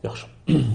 Yaxşı.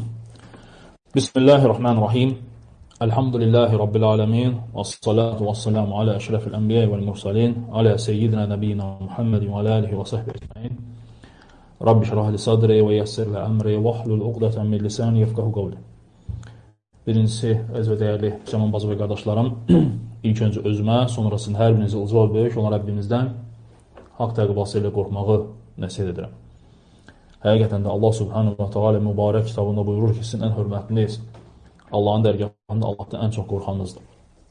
Bismillahirrahmanirrahim. Elhamdülillahi Rabbil alemin. Vessalatu vesselamu ala eşrefil enbiya vel mursalin. Ala seyyidina nebiyina Muhammedin ve ala alihi ve sahbihi ecmaîn. Rabbi şrah li sadri və yəssir li əmri və hlul uqdatan min lisani yefqahu qawli. Birincisi, əziz və dəyərli müsəlman bacı və qardaşlarım, ilk öncə özümə, sonrasında hər birinizə uca və böyük olan Rəbbimizdən haqq təqvası ilə qorxmağı nəsihət edirəm. Həqiqətən də Allah subhanahu wa ta'ala mübarək kitabında buyurur ki, sizin ən hörmətliniz Allahın dərgahında Allahdan ən çox qorxanınızdır.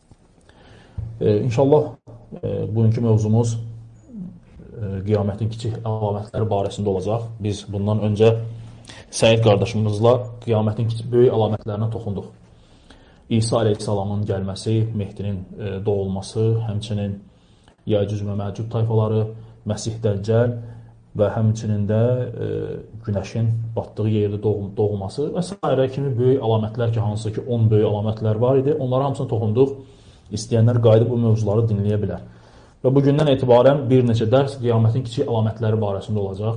İnşallah bugünkü mövzumuz qiyamətin kiçik əlamətləri barəsində olacaq. Biz bundan öncə Səid qardaşımızla qiyamətin böyük əlamətlərinə toxunduq. İsa aleyhissalamın gəlməsi, Mehdinin doğulması, həmçinin Yəcüc və Məcüc tayfaları, Məsih Dəccəl və həmçinin də günəşin batdığı yerdə doğulması və s. kimi böyük əlamətlər ki, hansı ki 10 böyük əlamətlər var idi, onlara hamısına toxunduq. İstəyənlər qayıdıb bu mövzuları dinləyə bilər. Və bugündən etibarən bir neçə dərs qiyamətin kiçik əlamətləri barəsində olacaq.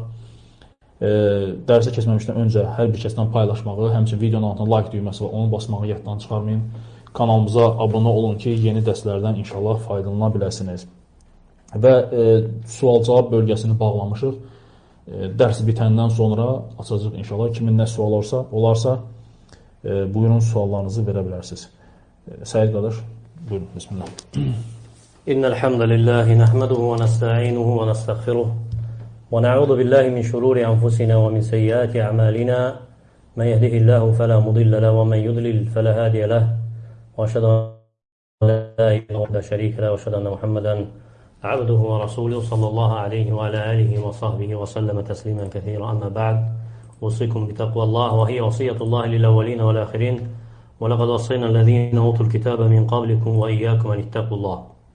Dərsə keçməmişdən öncə hər bir kəsdən paylaşmağı, həmçinin videonun altına like düyməsi və onu basmağı yaddan çıxarmayın. Kanalımıza abunə olun ki, yeni dərslərdən inşallah faydalana biləsiniz. Və sual-cavab bölgəsini bağlamışıq. Dərsi bitəndən sonra açacaq inşallah. Kimin nə sual olarsa buyurun suallarınızı verə bilərsiniz. Səid qardaş, buyurun, bismillah. İnnel hamdelellahi nahmeduhu ve nesta'inuhu ve nestağfiruh ve na'udhu billahi min şururi anfusina ve min seyyiati a'malina men yehdihillahu fela mudilla lahu ve men yudlil fela hadiye lahu ve eşhedü en la ilahe illallah ve şerike lahu ve eşhedü enne Muhammeden abduhu ve rasuluhu sallallahu aleyhi ve ala alihi ve sahbihi ve sellem teslimen kethira amma ba'd. Usikum bi taqvallah ve hiye vasiyetullah lil evvelin ve'l ahirin ve laqad wassayna allazina utul kitaba min qablikum ve iyyakum an ittaqullah.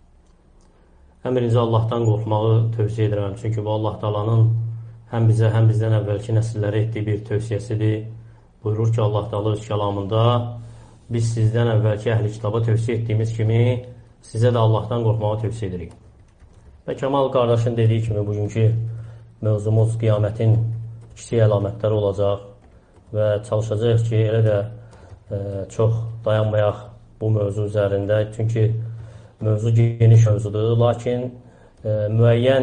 Əmrinizə Allahdan qorxmağı tövsiyə edirəm. Çünki bu Allah Taala'nın həm bizə, həm bizdən əvvəlki nəsillərə etdiyi bir tövsiyəsidir. Buyurur ki, Allah Taala öz kəlamında biz sizdən əvvəlki əhli kitaba tövsiyə etdiyimiz kimi sizə də Allahdan qorxmağı tövsiyə edirik. Və Kəmal qardaşın dediyi kimi bugünkü mövzumuz qiyamətin kiçik əlamətləri olacaq və çalışacağıq ki, elə də çox dayanmayaq bu mövzu üzərində. Çünki mövzu geniş mövzudur, lakin müəyyən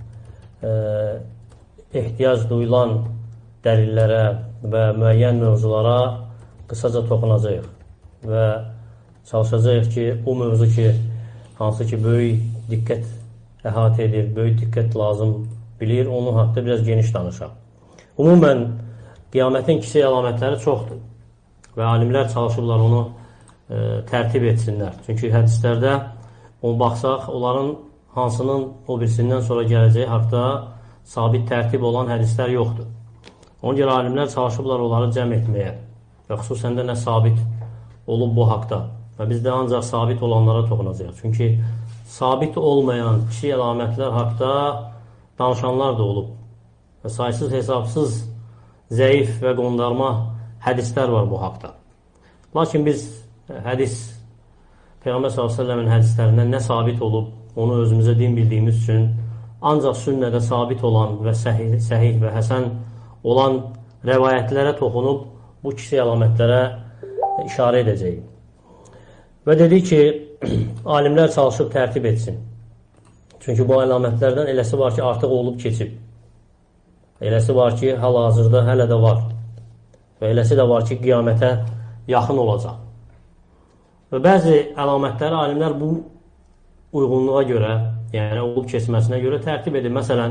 ehtiyac duyulan dəlillərə və müəyyən mövzulara qısaca toxunacağıq və çalışacağıq ki, o mövzu ki, hansı ki, böyük diqqət əhatə edir, böyük diqqət lazım bilir, onun haqqında biraz geniş danışaq. Ümumən, qiyamətin kiçik əlamətləri çoxdur və alimlər çalışırlar onu tərtib etsinlər. Çünki hədislərdə onu baxsaq, onların hansının o birisindən sonra gələcəyi haqda sabit tərtib olan hədislər yoxdur. Ona görə alimlər çalışıblar onları cəm etməyə və xüsusən də nə sabit olub bu haqda və biz də ancaq sabit olanlara toxunacaq. Çünki sabit olmayan kiçik əlamətlər haqda danışanlar da olub və saysız hesabsız zəif və qondarma hədislər var bu haqda. Lakin biz hədis Peyğəmbər s.ə.v-in hədislərindən nə sabit olub, onu özümüzə din bildiyimiz üçün ancaq sünnədə sabit olan və səhih və həsən olan rəvayətlərə toxunub bu kiçik əlamətlərə işarə edəcəyik. Və dedik ki, alimlər çalışıb tərtib etsin. Çünki bu əlamətlərdən eləsi var ki, artıq olub keçib. Eləsi var ki, hal-hazırda hələ də var. Və eləsi də var ki, qiyamətə yaxın olacaq. Və bəzi əlamətləri alimlər bu uyğunluğa görə, yəni olub keçməsinə görə tərtib edir. Məsələn,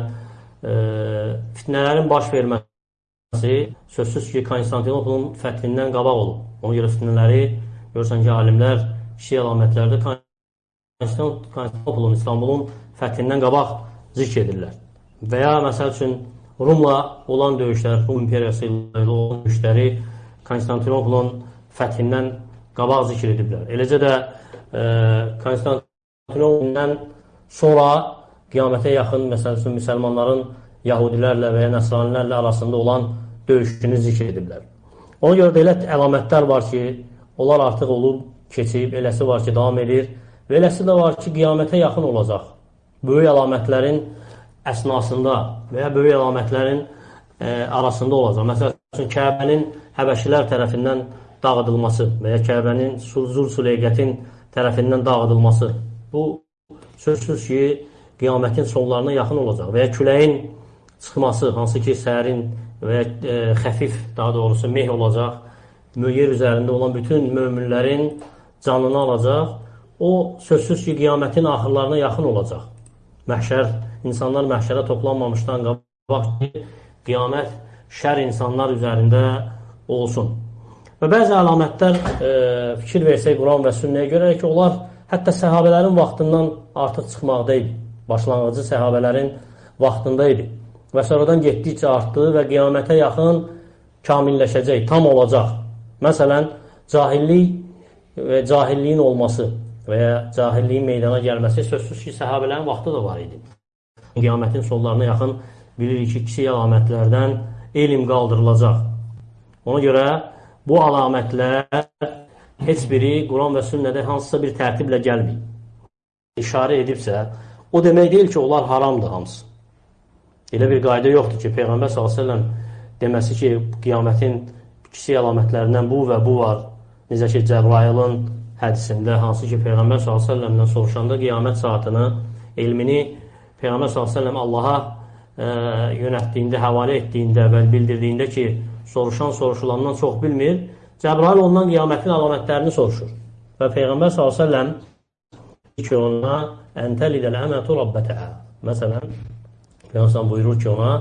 fitnələrin baş verməsi sözsüz ki, Konstantinopolun fəthindən qabaq olub. Ona görə fitnələri görürsən ki, alimlər kiçik əlamətlərdə Konstantinopolun, İstanbulun fəthindən qabaq zikr edirlər. Və ya məsəl üçün Rumla olan döyüşlər, Rum imperiyası ilə olan döyüşləri Konstantinopolun fəthindən qabaq zikr ediblər. Eləcə də Konstantinopoldan sonra qiyamətə yaxın, məsəl üçün, müsəlmanların yahudilərlə və ya nəsranilərlə arasında olan döyüşünü zikr ediblər. Ona görə də elə əlamətlər var ki, onlar artıq olub, keçib, eləsi var ki, davam edir və eləsi də var ki, qiyamətə yaxın olacaq. Böyük əlamətlərin əsnasında və ya böyük əlamətlərin arasında olacaq. Məsələn, Kəbənin Həbəşilər tərəfindən dağıdılması və ya Kəbənin Zul-Süleyqətin tərəfindən dağıdılması. Bu, sözsüz ki, qiyamətin sonlarına yaxın olacaq və ya küləyin çıxması, hansı ki, sərin və ya xəfif, daha doğrusu meh olacaq, yer üzərində olan bütün möminlərin canını alacaq. O, sözsüz ki, qiyamətin axırlarına yaxın olacaq. İnsanlar məhşərə toplanmamışdan qabaq ki, qiyamət şər insanlar üzərində olsun. Və bəzi əlamətlər fikir versək Quran və sünnəyə görə ki, onlar hətta səhabələrin vaxtından artıq çıxmaqda idi. Başlanğıcı səhabələrin vaxtında idi. Və sonradan getdikcə artdı və qiyamətə yaxın kamilləşəcək, tam olacaq. Məsələn, cahillik və cahilliyin olması və ya cahilliyin meydana gəlməsi sözsüz ki, səhabələrin vaxtı da var idi. Qiyamətin sonlarına yaxın bilirik ki, kiçik əlamətlərdən elm qaldırılacaq. Ona görə bu əlamətlər heç biri Quran və sünnədə hansısa bir tərtiblə gəlməyib. İşarə edibsə, o demək deyil ki, onlar haramdır hamısı. Elə bir qayda yoxdur ki, Peyğəmbər s.ə.v deməsi ki, qiyamətin kiçik əlamətlərindən bu və bu var. Necə ki, Cəbrailin hədisində, hansı ki, Peyğəmbər s.ə.v-dən soruşanda qiyamət saatını, elmini Peyğəmbər s.ə.v Allaha yönətdiyində, həvalə etdiyində və bildirdiyində ki, soruşan soruşulandan çox bilmir, Cəbrail ondan qiyamətin əlamətlərini soruşur. Və Peyğəmbər s.ə.v ki, ona əntəlidəl əmətu rabbətəə. Məsələn, Peyğəmbər buyurur ki, ona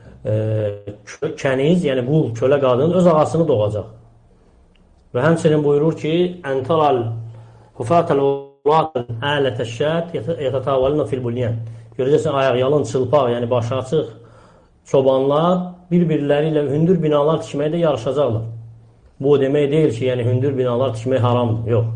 kəniz, yəni qul, kölə qadın öz ağasını doğacaq. Və həmçinin buyurur ki, əntaral hufətəl ulatəl ələtəşşət yətətəvəlünə filbulyən. Görəcəksən, ayaq-yalın, çılpaq, yəni başı açıq çobanlar bir-birləri ilə hündür binalar tikməkdə yarışacaqlar. Bu demək deyil ki, yəni hündür binalar tikmək haramdır. Yox.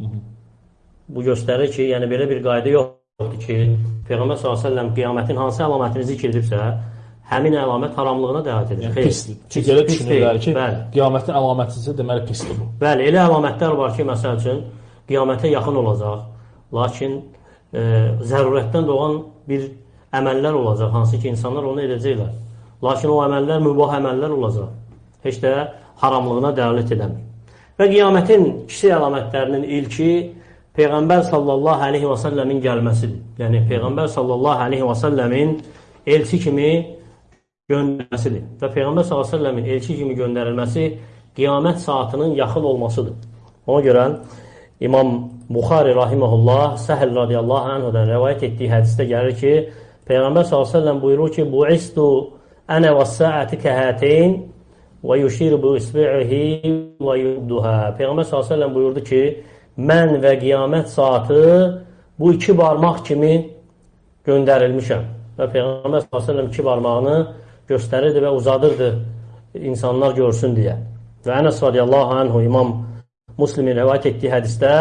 Bu göstərir ki, yəni belə bir qayda yoxdur ki, Peyğəmbər s.ə.v qiyamətin hansı əlamətini zikr edibsə, həmin əlamət haramlığına dəvət edir. Yəni, pisdir. Çünki elə düşünürlər ki, qiyamətin əlamətisi deməli pisdir bu. Bəli, elə əlamətlər var ki, məsəl üçün, qiyamətə yaxın olacaq, lakin zərurətdən doğan bir əməllər olacaq, hansı ki, insanlar onu edəcəklər. Lakin o əməllər mübah əməllər olacaq. Heç də haramlığına dəlalət edəmir. Və qiyamətin kiçik əlamətlərinin ilki Peyğəmbər sallallahu aleyhi və səlləmin gəlməsidir. Yəni, Peyğəmbər sallallahu aleyhi və səlləmin elçi kimi göndərilməsidir. Və Peyğəmbər sallallahu aleyhi və səlləmin elçi kimi göndərilməsi qiyamət saatının yaxın olmasıdır. Ona görə İmam Buxari rahiməhullah Səhl radiyallahu anhudan rəvayət etdiyi hədisdə gəlir ki, Peyğəmbər sallallahu aleyhi və səlləm buyurur ki, Bu'istu ənə və səəti kəhəteyn və yuşir bu isbi'ihi və yudduhə. Peyğəmbər sallallahu aleyhi və səlləm buyurdu ki, mən və qiyamət saatı bu iki barmaq kimi göndərilmişəm. Və Peyğəmbər s.ə.v iki barmağını göstərirdi və uzadırdı insanlar görsün deyə. Və Ənəs radiyallahu anhu İmam Müslimin rəvayət etdiyi hədisdə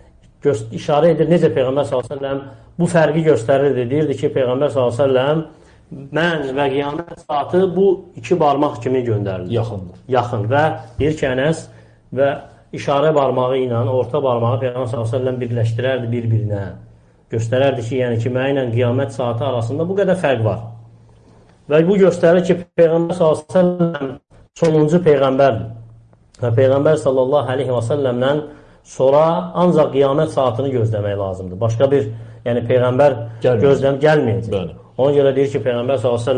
işarə edir, necə Peyğəmbər s.ə.v bu fərqi göstərirdi. Deyirdi ki, Peyğəmbər s.ə.v mən və qiyamət saatı bu iki barmaq kimi göndərilir. Yaxındır. Yaxın və deyir ki, Ənəs və işarə barmağı ilə orta barmağı Peyğəmbər s.ə.v birləşdirərdi bir-birinə. Göstərərdi ki, yəni ki, mənlə qiyamət saatı arasında bu qədər fərq var. Və bu göstərir ki, Peyğəmbər s.ə.v sonuncu Peyğəmbərdir. Və Peyğəmbər s.ə.v-dən sonra ancaq qiyamət saatını gözləmək lazımdır. Başqa bir, yəni Peyğəmbər gəlməyəcək. Ona görə deyir ki, Peyğəmbər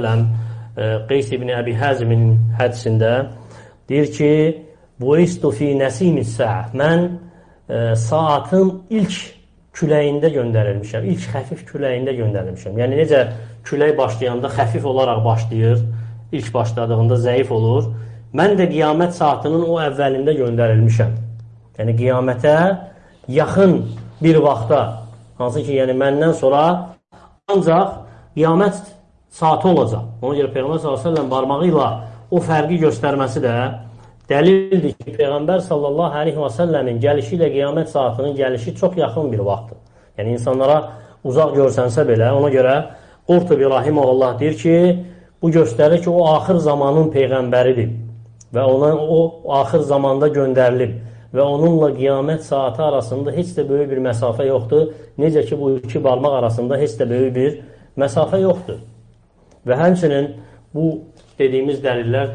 s.ə.v Qeys ibn Əbi Həzimin hədisində deyir ki, Bu'istu fi nəsimis səə. Mən saatın ilk küləyində göndərilmişəm. İlk xəfif küləyində göndərilmişəm. Yəni, necə külək başlayanda xəfif olaraq başlayır, ilk başladığında zəif olur. Mən də qiyamət saatının o əvvəlində göndərilmişəm. Yəni, qiyamətə yaxın bir vaxtda, hansı ki, yəni məndən sonra ancaq qiyamət saatı olacaq. Ona görə Peyğəmbər s.ə.v barmağı ilə o fərqi göstərməsi də dəlildir ki, Peyğəmbər sallallahu aleyhi və səlləmin gəlişi ilə qiyamət saatının gəlişi çox yaxın bir vaxtdır. Yəni, insanlara uzaq görsənsə belə, ona görə Qurtubi rahiməhullah deyir ki, bu göstərir ki, o axır zamanın Peyğəmbəridir və ona o axır zamanda göndərilib və onunla qiyamət saati arasında heç də böyük bir məsafə yoxdur. Necə ki, bu iki barmaq arasında heç də böyük bir məsafə yoxdur. Və həmçinin bu dediyimiz dəlillər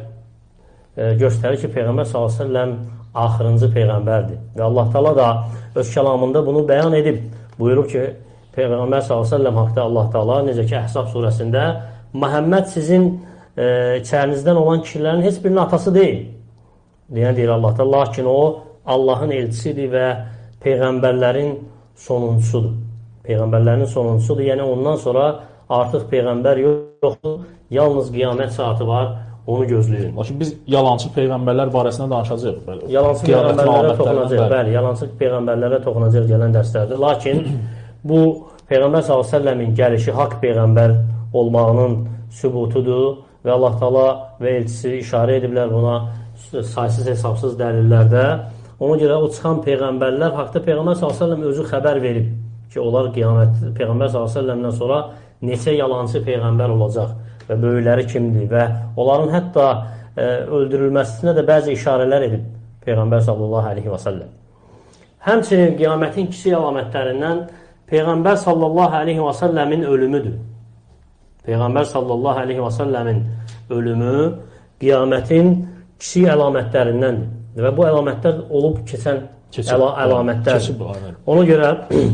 göstərir ki, Peyğəmbər s.ə.v axırıncı Peyğəmbərdir. Və Allah Teala da öz kəlamında bunu bəyan edib. Buyurub ki, Peyğəmbər s.ə.v haqda Allah Teala necə ki, Əhzab surəsində Məhəmməd sizin içərinizdən olan kişilərin heç birinin atası deyil. Deyir Allah Teala. Lakin o, Allahın elçisidir və Peyğəmbərlərin sonuncusudur. Peyğəmbərlərin sonuncusudur. Yəni, ondan sonra artıq Peyğəmbər yoxdur. Yalnız qiyamət saati var. Onu gözləyin. Lakin biz yalancı Peyğəmbərlər barəsində danışacaq. Yalancı Peyğəmbərlərə toxunacaq. Bəli, yalancı Peyğəmbərlərə toxunacaq gələn dərslərdir. Lakin bu Peyğəmbər s.ə.v-in gəlişi haqq Peyğəmbər olmağının sübutudur və Allah Teala və elçisi işarə ediblər buna saysız hesabsız dəlillərdə. Ona görə o çıxan Peyğəmbərlər haqda Peyğəmbər s.ə.v özü xəbər verib ki, onlar qiyamət Peyğəmbər s.ə.v-dən sonra neçə yalancı Peyğəmbər olacaq və böyükləri kimdir və onların hətta öldürülməsinə də bəzi işarələr edib Peyğəmbər s.ə.v. Həmçinin qiyamətin kiçik əlamətlərindən Peyğəmbər s.ə.v-in ölümüdür. Peyğəmbər s.ə.v-in ölümü qiyamətin kiçik əlamətlərindəndir və bu əlamətlər olub keçən əlamətlərdir. Ona görə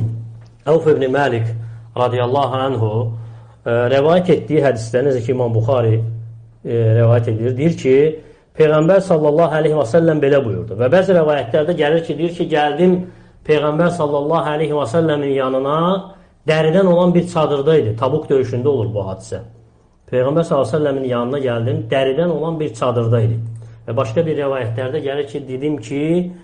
Əvf ibn Məlik radiyallahu anhu rəvayət etdiyi hədisdə, necə ki İmam Buxari rəvayət edir, deyir ki, Peyğəmbər s.ə.v belə buyurdu və bəzi rəvayətlərdə gəlir ki, deyir ki, gəldim Peyğəmbər s.ə.v-in yanına dəridən olan bir çadırdaydı. Tabuk döyüşündə olur bu hadisə. Peyğəmbər s.ə.v-in yanına gəldim, dəridən olan bir çadırdaydı. Və başqa bir rəvayətlərdə gəlir ki, dedim ki,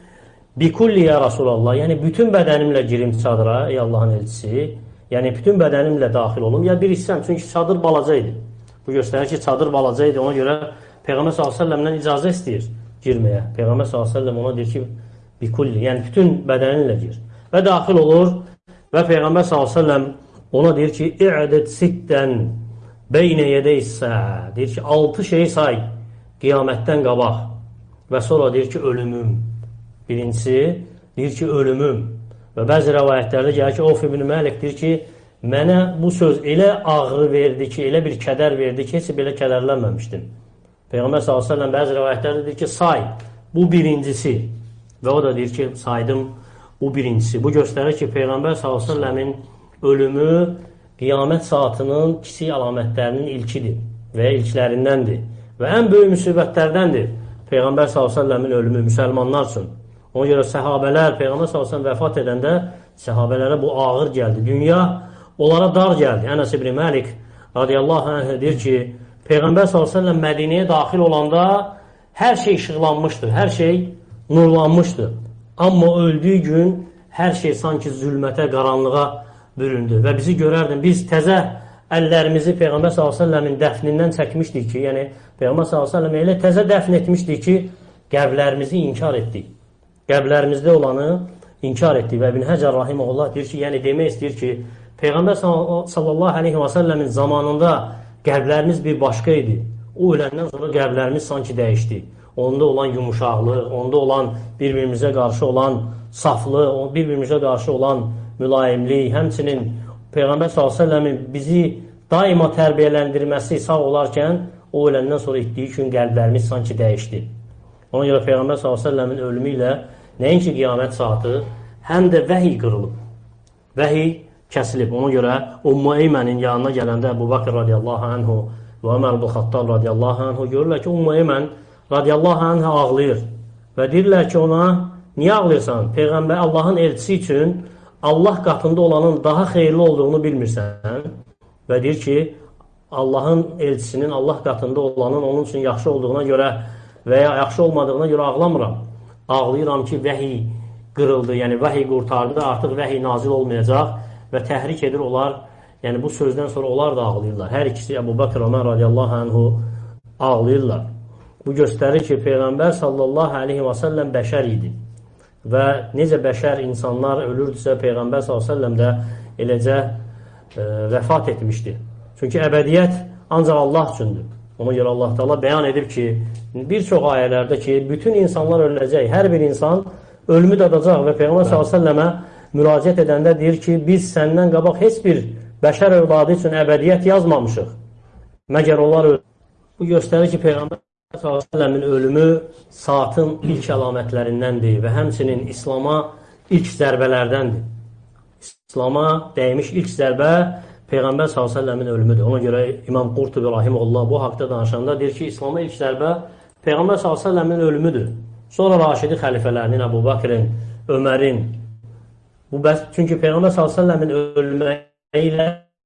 bikulli ya Rasulallah, yəni bütün bədənimlə girim çadıra, ey Allahın elçisi, yəni bütün bədənimlə daxil olum, ya bir hissəm, çünki çadır balaca idi. Bu göstərir ki, çadır balaca idi, ona görə Peyğəmbər s.ə.v-dən icazə istəyir girməyə. Peyğəmbər s.ə.v ona deyir ki, bikulli, yəni bütün bədəninlə gir. Və daxil olur və Peyğəmbər s.ə.v ona deyir ki, i'dəd sittən beynə yədəysə, deyir ki, 6 şeyi say qiyamətdən qabaq və sonra deyir ki, ölümüm. Birincisi, deyir ki, ölümüm. Və bəzi rəvayətlərdə gəlir ki, Əvf ibn Məlik deyir ki, mənə bu söz elə ağrı verdi ki, elə bir kədər verdi ki, heç belə kədərlənməmişdim. Peyğəmbər s.ə.v bəzi rəvayətlərdə deyir ki, say, bu birincisi. Və o da deyir ki, saydım, bu birincisi. Bu göstərir ki, Peyğəmbər s.ə.v-in ölümü qiyamət saatının kiçik əlamətlərinin ilkidir və ilklərindəndir. Və ən böyük müsibətlərdəndir Peyğəmbər s.ə.v-in ölümü müsəlmanlar üçün. Ona görə səhabələr, Peyğəmbər s.ə.v vəfat edəndə səhabələrə bu ağır gəldi. Dünya onlara dar gəldi. Ənəs ibn Məlik radiyallahu anh deyir ki, Peyğəmbər s.ə.v Mədinəyə daxil olanda hər şey işıqlanmışdı, hər şey nurlanmışdı. Amma öldüyü gün hər şey sanki zülmətə, qaranlığa büründü və bizi görərdin. Biz təzə əllərimizi Peyğəmbər s.ə.v-in dəfnindən çəkmişdik ki, yəni Peyğəmbər s.ə.v elə təzə dəfn etmişdik ki, qəblərimizi inkar etdik. Qəblərimizdə olanı inkar etdik və İbn Həcər rahimehullah deyir ki, yəni demək istəyir ki, Peyğəmbər s.ə.v-in zamanında qəblərimiz bir başqa idi. O öləndən sonra qəblərimiz sanki dəyişdi. Onda olan yumuşaqlıq, onda olan bir-birimizə qarşı olan saflıq, bir-birimizə qarşı olan mülayimlik, həmçinin Peyğəmbər s.ə.v-in bizi daima tərbiyələndirməsi sağ olarkən, o öləndən sonra etdiyi üçün qəlblərimiz sanki dəyişdi. Ona görə Peyğəmbər s.ə.v-in ölümü ilə nəinki qiyamət saatı, həm də vəhiy qırılıb. Vəhiy kəsilib. Ona görə Ümmü Eymənin yanına gələndə Əbu Bakr radiyallahu anhu və Ömər ibn Xattab radiyallahu anhu görürlər ki, Ümmü Eymən radiyallahu anhu ağlayır. Və deyirlər ki, ona, niyə ağlayırsan? Peyğəmbər Allahın elçisi üçün Allah qatında olanın daha xeyirli olduğunu bilmirsən. Və deyir ki, Allahın elçisinin Allah qatında olanın onun üçün yaxşı olduğuna görə və ya yaxşı olmadığına görə ağlamıram. Ağlayıram ki, vəhiy qırıldı, yəni vəhiy qurtardı da artıq vəhiy nazil olmayacaq və təhrik edir onlar, yəni bu sözdən sonra onlar da ağlayırlar. Hər ikisi Əbu Bakr Ömər radiyallahu anhu ağlayırlar. Bu göstərir ki, Peyğəmbər sallallahu aleyhi və səlləm bəşər idi və necə bəşər insanlar ölürdüsə, Peyğəmbər sallallahu aleyhi və səlləm də eləcə vəfat etmişdi. Çünki əbədiyyət ancaq Allah üçündür. Ona görə Allah Teala bəyan edib ki, bir çox ayələrdə ki, bütün insanlar öləcək, hər bir insan ölümü dadacaq və Peyğəmbər s.ə.və müraciət edəndə deyir ki, biz səndən qabaq heç bir bəşər övladı üçün əbədiyyət yazmamışıq. Məgər onlar ölür. Bu göstərir ki, Peyğəmbər s.ə.v-in ölümü saatın ilk əlamətlərindəndir və həmçinin İslama ilk zərbələrdəndir. İslama dəymiş ilk zərbə Peyğəmbər s.ə.v-in ölümüdür. Ona görə İmam Qurtubi rahimehullah bu haqda danışanda deyir ki, İslama ilk zərbə Peyğəmbər s.ə.v-in ölümüdür. Sonra Raşidi xəlifələrinin, Əbu Bakrin, Ömərin, çünki Peyğəmbər s.ə.v-in ölməyi ilə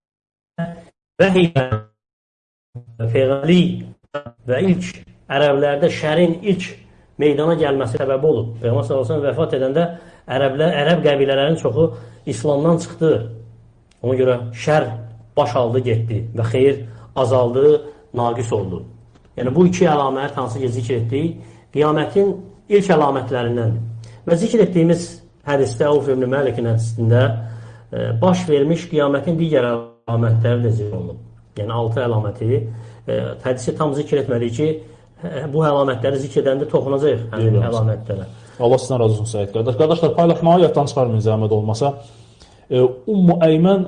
vəhiy Peyğəmbərlik və ilk ərəblərdə şərin ilk meydana gəlməsi səbəbi olub. Peyğəmbər s.ə.v vəfat edəndə ərəb qəbilələrinin çoxu İslamdan çıxdı. Ona görə şər baş aldı, getdi və xeyir azaldı, naqis oldu. Yəni, bu iki əlamət hansı ki, zikr etdik, qiyamətin ilk əlamətlərindəndir. Və zikr etdiyimiz hədisdə, Avf ibn Məlikin hədisində baş vermiş qiyamətin digər əlamətləri də zikr olunub. Yəni, 6 əlaməti hədisi tam zikr etmədik ki, bu əlamətləri zikr edəndə toxunacaq həmin əlamətlərə. Allah sizdən razı olsun, Səid qardaş. Qardaşlar, paylaşmağı yaddan çıxarmayın zəhmət olmasa. Ummu Əymən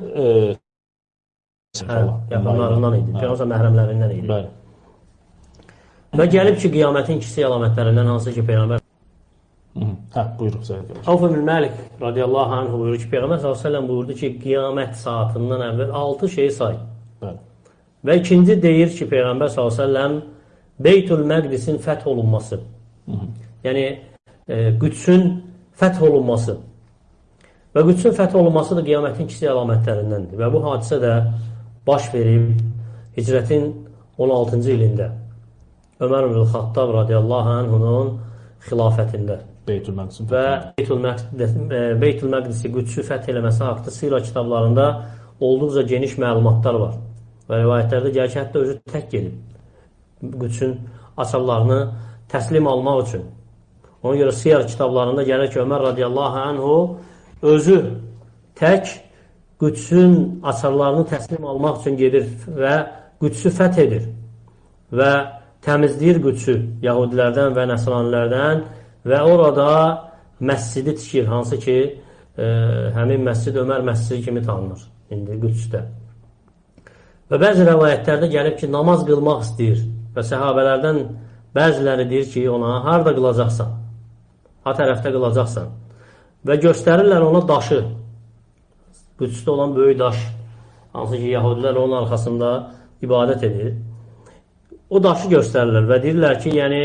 yaxınlarından idi, Peyğəmbər məhrəmlərindən idi. Və gəlib ki, qiyamətin ikisi əlamətlərindən hansı ki, Peyğəmbər buyurun, Səid qardaş. Avf ibn Məlik radiyallahu anh buyurur ki, Peyğəmbər s.ə.v buyurdu ki, qiyamət saatından əvvəl 6 şeyi say. Və ikinci deyir ki, Peyğəmbər s.ə.v Beytül Məqdisin fəth olunması. Yəni, Qüdsün fəth olunması. Və Qüdsün fəth olunması da qiyamətin ikisi əlamətlərindəndir. Və bu hadisə də baş verib hicrətin 16-cı ilində Ömər ibn Xattab radiyallahu anhunun xilafətində. Və Beytül Məqdisi Qüdsü fəth eləməsi haqda sira kitablarında olduqca geniş məlumatlar var. Və rivayətlərdə gəlir ki, hətta özü tək gelib. Qüdsün açarlarını təslim almaq üçün. Ona görə siyar kitablarında gəlir ki, Ömər radiyallahu anhu özü tək Qüdsün açarlarını təslim almaq üçün gedir və Qüdsü fəth edir. Və təmizləyir Qüdsü Yahudilərdən və Nəsranilərdən və orada məscidi tikir, hansı ki, həmin məscid Ömər məscidi kimi tanınır indi Qüdsdə. Və bəzi rəvayətlərdə gəlib ki, namaz qılmaq istəyir və səhabələrdən bəziləri deyir ki, ona harada qılacaqsan, ha tərəfdə qılacaqsan və göstərirlər ona daşı, Qüdsdə olan böyük daş, hansı ki, Yahudilər onun arxasında ibadət edir. O daşı göstərirlər və deyirlər ki, yəni,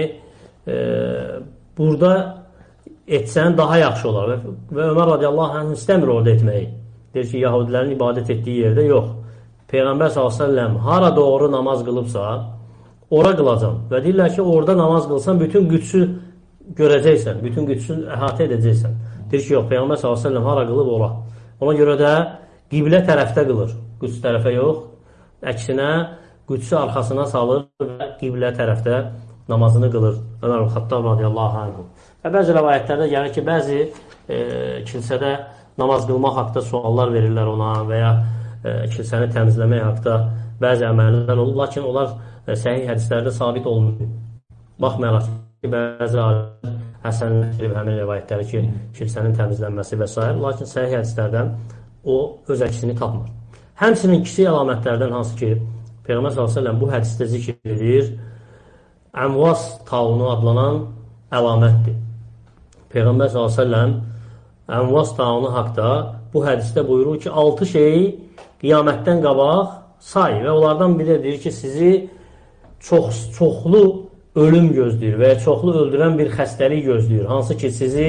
burada etsən daha yaxşı olar və Ömər radiyallahu anh istəmir orada etməyi. Deyir ki, Yahudilərin ibadət etdiyi yerdə yox. Peyğəmbər s.ə.v hara doğru namaz qılıbsa, ora qılacam. Və deyirlər ki, orada namaz qılsan, bütün Qüdsü görəcəksən, bütün Qüdsü əhatə edəcəksən. Deyir ki, yox, Peyğəmbər s.ə.v hara qılıb ora. Ona görə də qiblə tərəfdə qılır, Qüds tərəfə yox. Əksinə, Qüdsü arxasına salır və qiblə tərəfdə namazını qılır. Ömər Xattab radiyallahu anh. Və bəzi rəvayətlərdə gəlir ki, bəzi kilsədə namaz qılmaq haqda suallar verirlər ona və ya kilsəni təmizləmək haqda bəzi əməllər olur, lakin onlar səhih hədislərdə sabit olmuyor. Baxmayaraq ki, bəzi alimlər həsənləşdirib həmin rivayətləri ki, kilsənin təmizlənməsi və s. Lakin səhih hədislərdən o öz əksini tapmır. Həmçinin kiçik əlamətlərdən hansı ki, Peyğəmbər s.ə.v bu hədisdə zikr edir, Əmvas taunu adlanan əlamətdir. Peyğəmbər s.ə.v Əmvas taunu haqda bu hədisdə buyurur ki, 6 şeyi qiyamətdən qabaq say və onlardan biri deyir ki, sizi çoxlu ölüm gözləyir və ya çoxlu öldürən bir xəstəlik gözləyir. Hansı ki, sizi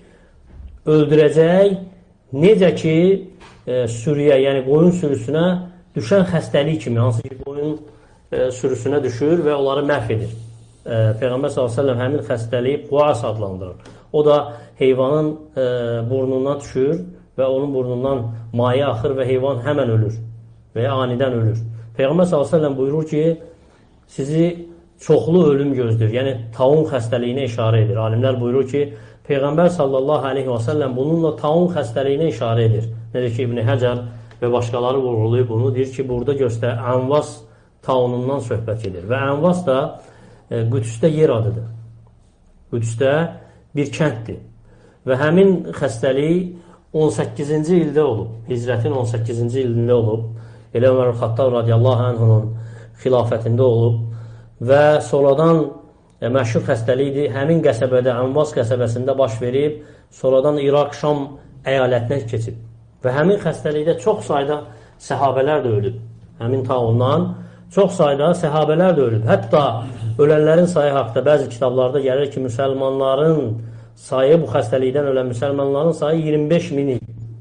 öldürəcək, necə ki, sürüyə, yəni qoyun sürüsünə düşən xəstəlik kimi, hansı ki, qoyun sürüsünə düşür və onları məhv edir. Peyğəmbər s.ə.v həmin xəstəliyi Quas adlandırır. O da heyvanın burnundan düşür və onun burnundan maye axır və heyvan həmən ölür və ya anidən ölür. Peyğəmbər s.ə.v buyurur ki, sizi çoxlu ölüm gözləyir. Yəni, taun xəstəliyinə işarə edir. Alimlər buyurur ki, Peyğəmbər s.ə.v bununla taun xəstəliyinə işarə edir. Necə ki, İbn Həcər və başqaları vurğulayıb bunu. Deyir ki, burada Ənvas taunundan söhbət edir. Və Ənvas da Qüdsdə yer adıdır. Qüdsdə bir kənddir. Və həmin xəstəlik 18-ci ildə olub. Hicrətin 18-ci ilində olub. Elə Ömər Xattab radiyallahu anhunun xilafətində olub. və sonradan məşhur xəstəlikdir. Həmin qəsəbədə, Əmvas qəsəbəsində baş verib, sonradan İraq-Şam əyalətinə keçib. Və həmin xəstəlikdə çox sayda səhabələr də ölüb. Həmin taundan çox sayda səhabələr də ölüb. Hətta ölənlərin sayı haqda bəzi kitablarda gəlir ki, müsəlmanların sayı, bu xəstəlikdən ölən müsəlmanların sayı 25 min.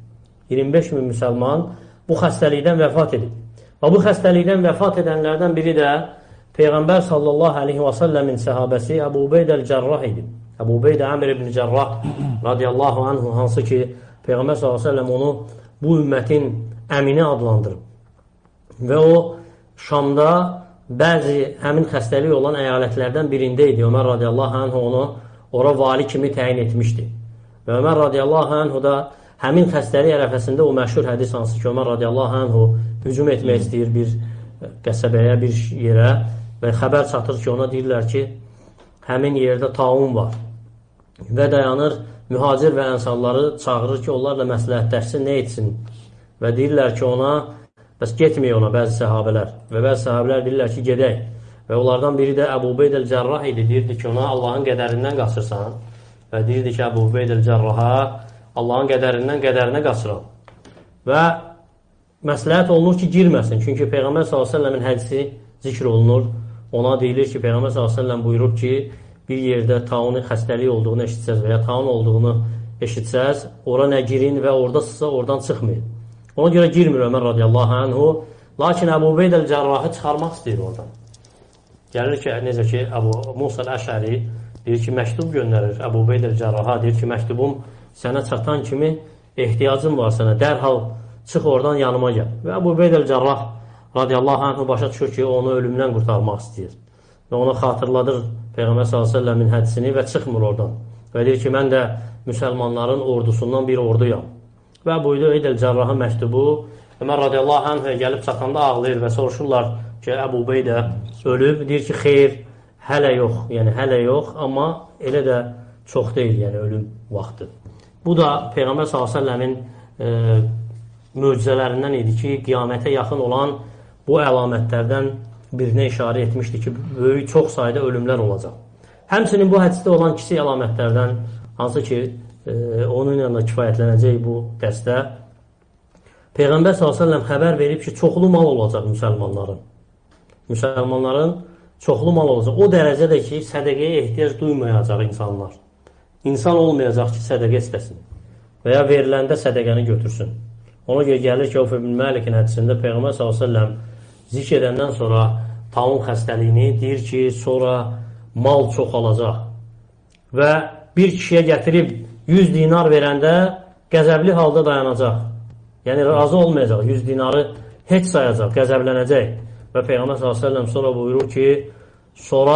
25 min müsəlman bu xəstəlikdən vəfat edib. Və bu xəstəlikdən vəfat edənlərdən biri də Peyğəmbər sallallahu aleyhi və səlləmin səhabəsi Əbu Ubeydə el-Cərrah idi. Əbu Ubeydə Əmr ibn Cərrah radiyallahu anhu, hansı ki Peyğəmbər sallallahu aleyhi və səlləm onu bu ümmətin əmini adlandırıb. Və o Şamda bəzi həmin xəstəlik olan əyalətlərdən birində idi. Ömər radiyallahu anhu onu ora vali kimi təyin etmişdi. Və Ömər radiyallahu anhu da həmin xəstəlik ərəfəsində o məşhur hədis hansı ki Ömər radiyallahu anhu hücum etmək istəyir bir qəsəbəyə, bir yerə və xəbər çatır ki, ona deyirlər ki, həmin yerdə taun var və dayanır, mühacir və ənsarları çağırır ki, onlarla məsləhətləşsin, nə etsin və deyirlər ki, ona, bəs getməyə ona bəzi səhabələr və bəzi səhabələr deyirlər ki, gedək və onlardan biri də Əbu Ubeydə el-Cərrah idi, deyirdi ki, ona Allahın qədərindən qaçırsan və deyirdi ki, Əbu Ubeydə el-Cərraha Allahın qədərinə qaçıram və məsləhət olunur ki, girməsin, çünki Peyğəmbər s.ə.v-in hədisi zikr olunur. Ona deyilir ki, Peyğəmbər s.ə.v buyurub ki, bir yerdə taun xəstəlik olduğunu eşitsəz və ya taun olduğunu eşitsəz, ora nə girin və oradasızsa oradan çıxmayın. Ona görə girmir Ömər radiyallahu anhu, lakin Əbu Ubeydə el-Cərrahı çıxarmaq istəyir oradan. Gəlir ki, necə ki, Əbu Musa el-Əşəri deyir ki, məktub göndərir Əbu Ubeydə el-Cərraha, deyir ki, məktubum sənə çatan kimi ehtiyacım var sənə, dərhal çıx oradan yanıma gəl. Və Əbu Ubeydə el-Cərrah radiyallahu anhu başa düşür ki, onu ölümdən qurtarmaq istəyir. Və ona xatırladır Peyğəmbər s.ə.v-in hədisini və çıxmır oradan. Və deyir ki, mən də müsəlmanların ordusundan bir orduyam. Və Əbu Ubeydə el-Cərrahın məktubu Ömər radiyallahu anhuya gəlib çatanda ağlayır və soruşurlar ki, Əbu Ubeydə ölüb. Deyir ki, xeyr, hələ yox, yəni hələ yox, amma elə də çox deyil, yəni ölüm vaxtı. Bu da Peyğəmbər s.ə.v-in möcüzələrindən idi ki, qiyamətə yaxın olan bu əlamətlərdən birinə işarə etmişdi ki, böyük çox sayda ölümlər olacaq. Həmçinin bu hədisdə olan kiçik əlamətlərdən, hansı ki, onun yanında kifayətlənəcək bu dəstə, Peyğəmbər s.ə.v xəbər verib ki, çoxlu mal olacaq müsəlmanların. Müsəlmanların çoxlu mal olacaq. O dərəcədə ki, sədəqəyə ehtiyac duymayacaq insanlar. İnsan olmayacaq ki, sədəqə istəsin və ya veriləndə sədəqəni götürsün. Ona görə gəlir ki, Əvf ibn Məlikin hədisində Peyğəmbər s.ə.v zikr edəndən sonra taun xəstəliyini deyir ki, sonra mal çoxalacaq və bir kişiyə gətirib 100 dinar verəndə qəzəbli halda dayanacaq. Yəni, razı olmayacaq, 100 dinarı heç sayacaq, qəzəblənəcək və Peyğəmbər s.ə.v sonra buyurur ki, sonra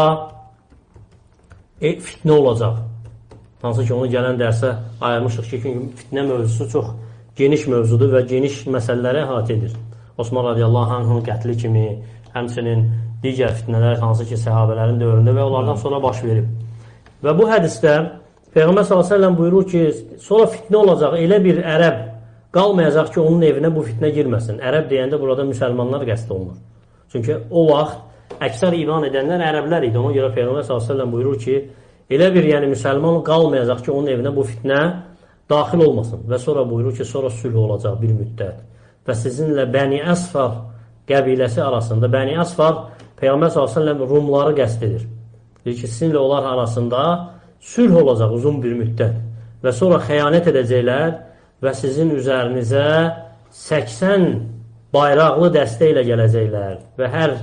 fitnə olacaq. Hansı ki, onu gələn dərsə ayırmışıq ki, çünki fitnə mövzusu çox geniş mövzudur və geniş məsələlərə əhatə edir. Osman radiyallahu anh'ın qətli kimi, həmçinin digər fitnələr hansı ki, səhabələrin dövründə və onlardan sonra baş verib. Və bu hədisdə Peyğəmbər s.ə.v buyurur ki, sonra fitnə olacaq, elə bir ərəb qalmayacaq ki, onun evinə bu fitnə girməsin. Ərəb deyəndə burada müsəlmanlar qəsd olunur. Çünki o vaxt əksər iman edənlər ərəblər idi. Ona görə Peyğəmbər s.ə.v buyurur ki, elə bir müsəlman qalmayacaq ki, onun evinə bu fitnə daxil olmasın. Və sonra buyurur ki, sonra sülh olacaq bir müddət. Və sizinlə Bəni Əsfar qəbiləsi arasında, Bəni Əsfar Peyğəmbər s.ə.v Rumları qəsd edir. Deyir ki, sizinlə onlar arasında sülh olacaq uzun bir müddət. Və sonra xəyanət edəcəklər və sizin üzərinizə 80 bayraqlı dəstə ilə gələcəklər. Və hər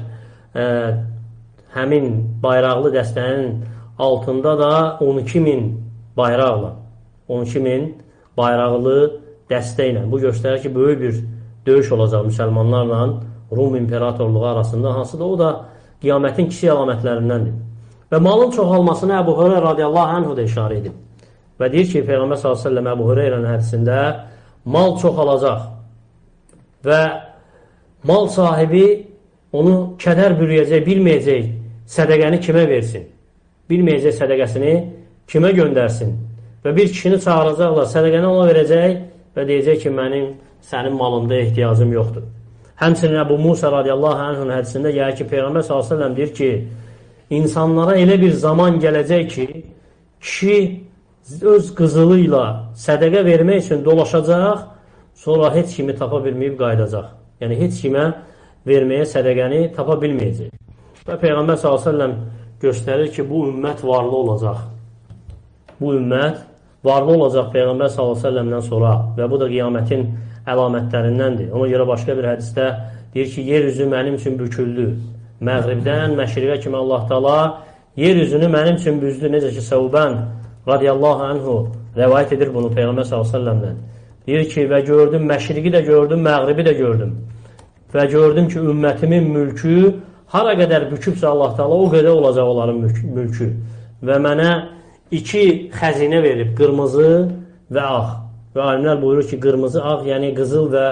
həmin bayraqlı dəstənin altında da 12.000 bayraqla, 12.000 bayraqlı dəstə ilə. Bu göstərir ki, böyük bir döyüş olacaq müsəlmanlarla Rum imperatorluğu arasında, hansı da o da qiyamətin kiçik əlamətlərindəndir. Və malın çoxalmasına Əbu Hüreyrə radiyallahu anhu da işarə edib. Və deyir ki, Peyğəmbər s.ə.v Əbu Hüreyrənin hədisində mal çoxalacaq və mal sahibi onu kədər bürüyəcək, bilməyəcək sədəqəni kimə versin, bilməyəcək sədəqəsini kimə göndərsin və bir kişini çağıracaqlar, sədəqəni ona verəcək və deyəcək ki, mənim sənin malında ehtiyacım yoxdur. Həmçinin Əbu Musa radiyallahu anh'ın hədisində gəlir ki, Peyğəmbər s.ə.v deyir ki, insanlara elə bir zaman gələcək ki, kişi öz qızılı ilə sədəqə vermək üçün dolaşacaq, sonra heç kimi tapa bilməyib qayıdacaq. Yəni, heç kimə verməyə sədəqəni tapa bilməyəcək. Və Peyğəmbər s.ə.v göstərir ki, bu ümmət varlı olacaq. Bu ümmət varlı olacaq Peyğəmbər s.ə.v-dən sonra və bu da qiyamətin əlamətlərindəndir. Ona görə başqa bir hədisdə deyir ki, yer üzü mənim üçün büküldü. Məğribdən məşriqə kimi Allah Taala yer üzünü mənim üçün büzdü. Necə ki, Səvbən radiyallahu anhu rəvayət edir bunu Peyğəmbər s.ə.v-dən. Deyir ki, və gördüm, məşriqi də gördüm, məğribi də gördüm. Və gördüm ki, ümmətimin mülkü hara qədər bükübsə Allah Taala o qədər olacaq onların mülkü. Və mənə 2 xəzinə verib, qırmızı və ağ. Və alimlər buyurur ki, qırmızı, ağ, yəni qızıl və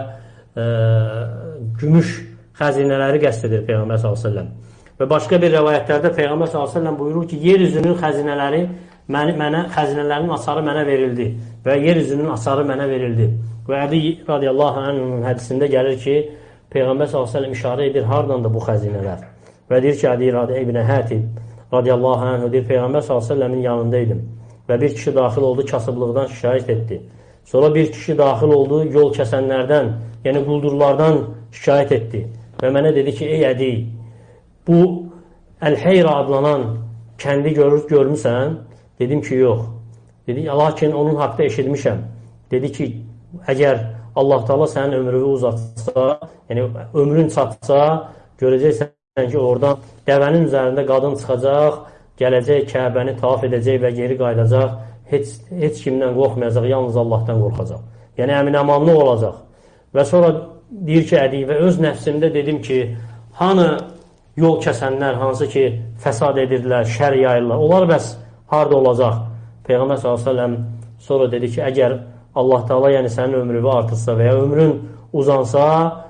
gümüş xəzinələri qəsd edir Peyğəmbər s.ə.v. Və başqa bir rəvayətlərdə Peyğəmbər s.ə.v buyurur ki, yer üzünün xəzinələri, xəzinələrin açarı mənə verildi və yer üzünün açarı mənə verildi. Və Əli radiyallahu anh'ın hədisində gəlir ki, Peyğəmbər s.ə.v işarə edir, hardan da bu xəzinələr. Və deyir ki, Əli ibn Hətib radiyallahu anh'ı deyir, Peyğəmbər s.ə.v-in yanındaydım və bir kişi daxil oldu, kasıblıqdan şikayət etdi. Sonra bir kişi daxil oldu, yol kəsənlərdən, yəni quldurlardan şikayət etdi. Və mənə dedi ki, ey Ədi, bu Əl-Heyra adlanan kəndi görmüsən? Dedim ki, yox. Dedi, lakin onun haqda eşitmişəm. Dedi ki, əgər Allah Taala sənin ömrünü uzatsa, yəni ömrün çatsa, görəcəksən ki, oradan dəvənin üzərində qadın çıxacaq, gələcək, Kəbəni tavaf edəcək və geri qayıdacaq, heç kimdən qorxmayacaq, yalnız Allahdan qorxacaq. Yəni, əmin-əmanlıq olacaq. Və sonra deyir ki, Ədi, və öz nəfsimdə dedim ki, hanı yol kəsənlər, hansı ki, fəsad edirlər, şər yayırlar, onlar bəs harada olacaq? Peyğəmbər s.ə.v sonra dedi ki, əgər Allah Taala yəni sənin ömrünü artırsa və ya ömrün uzansa,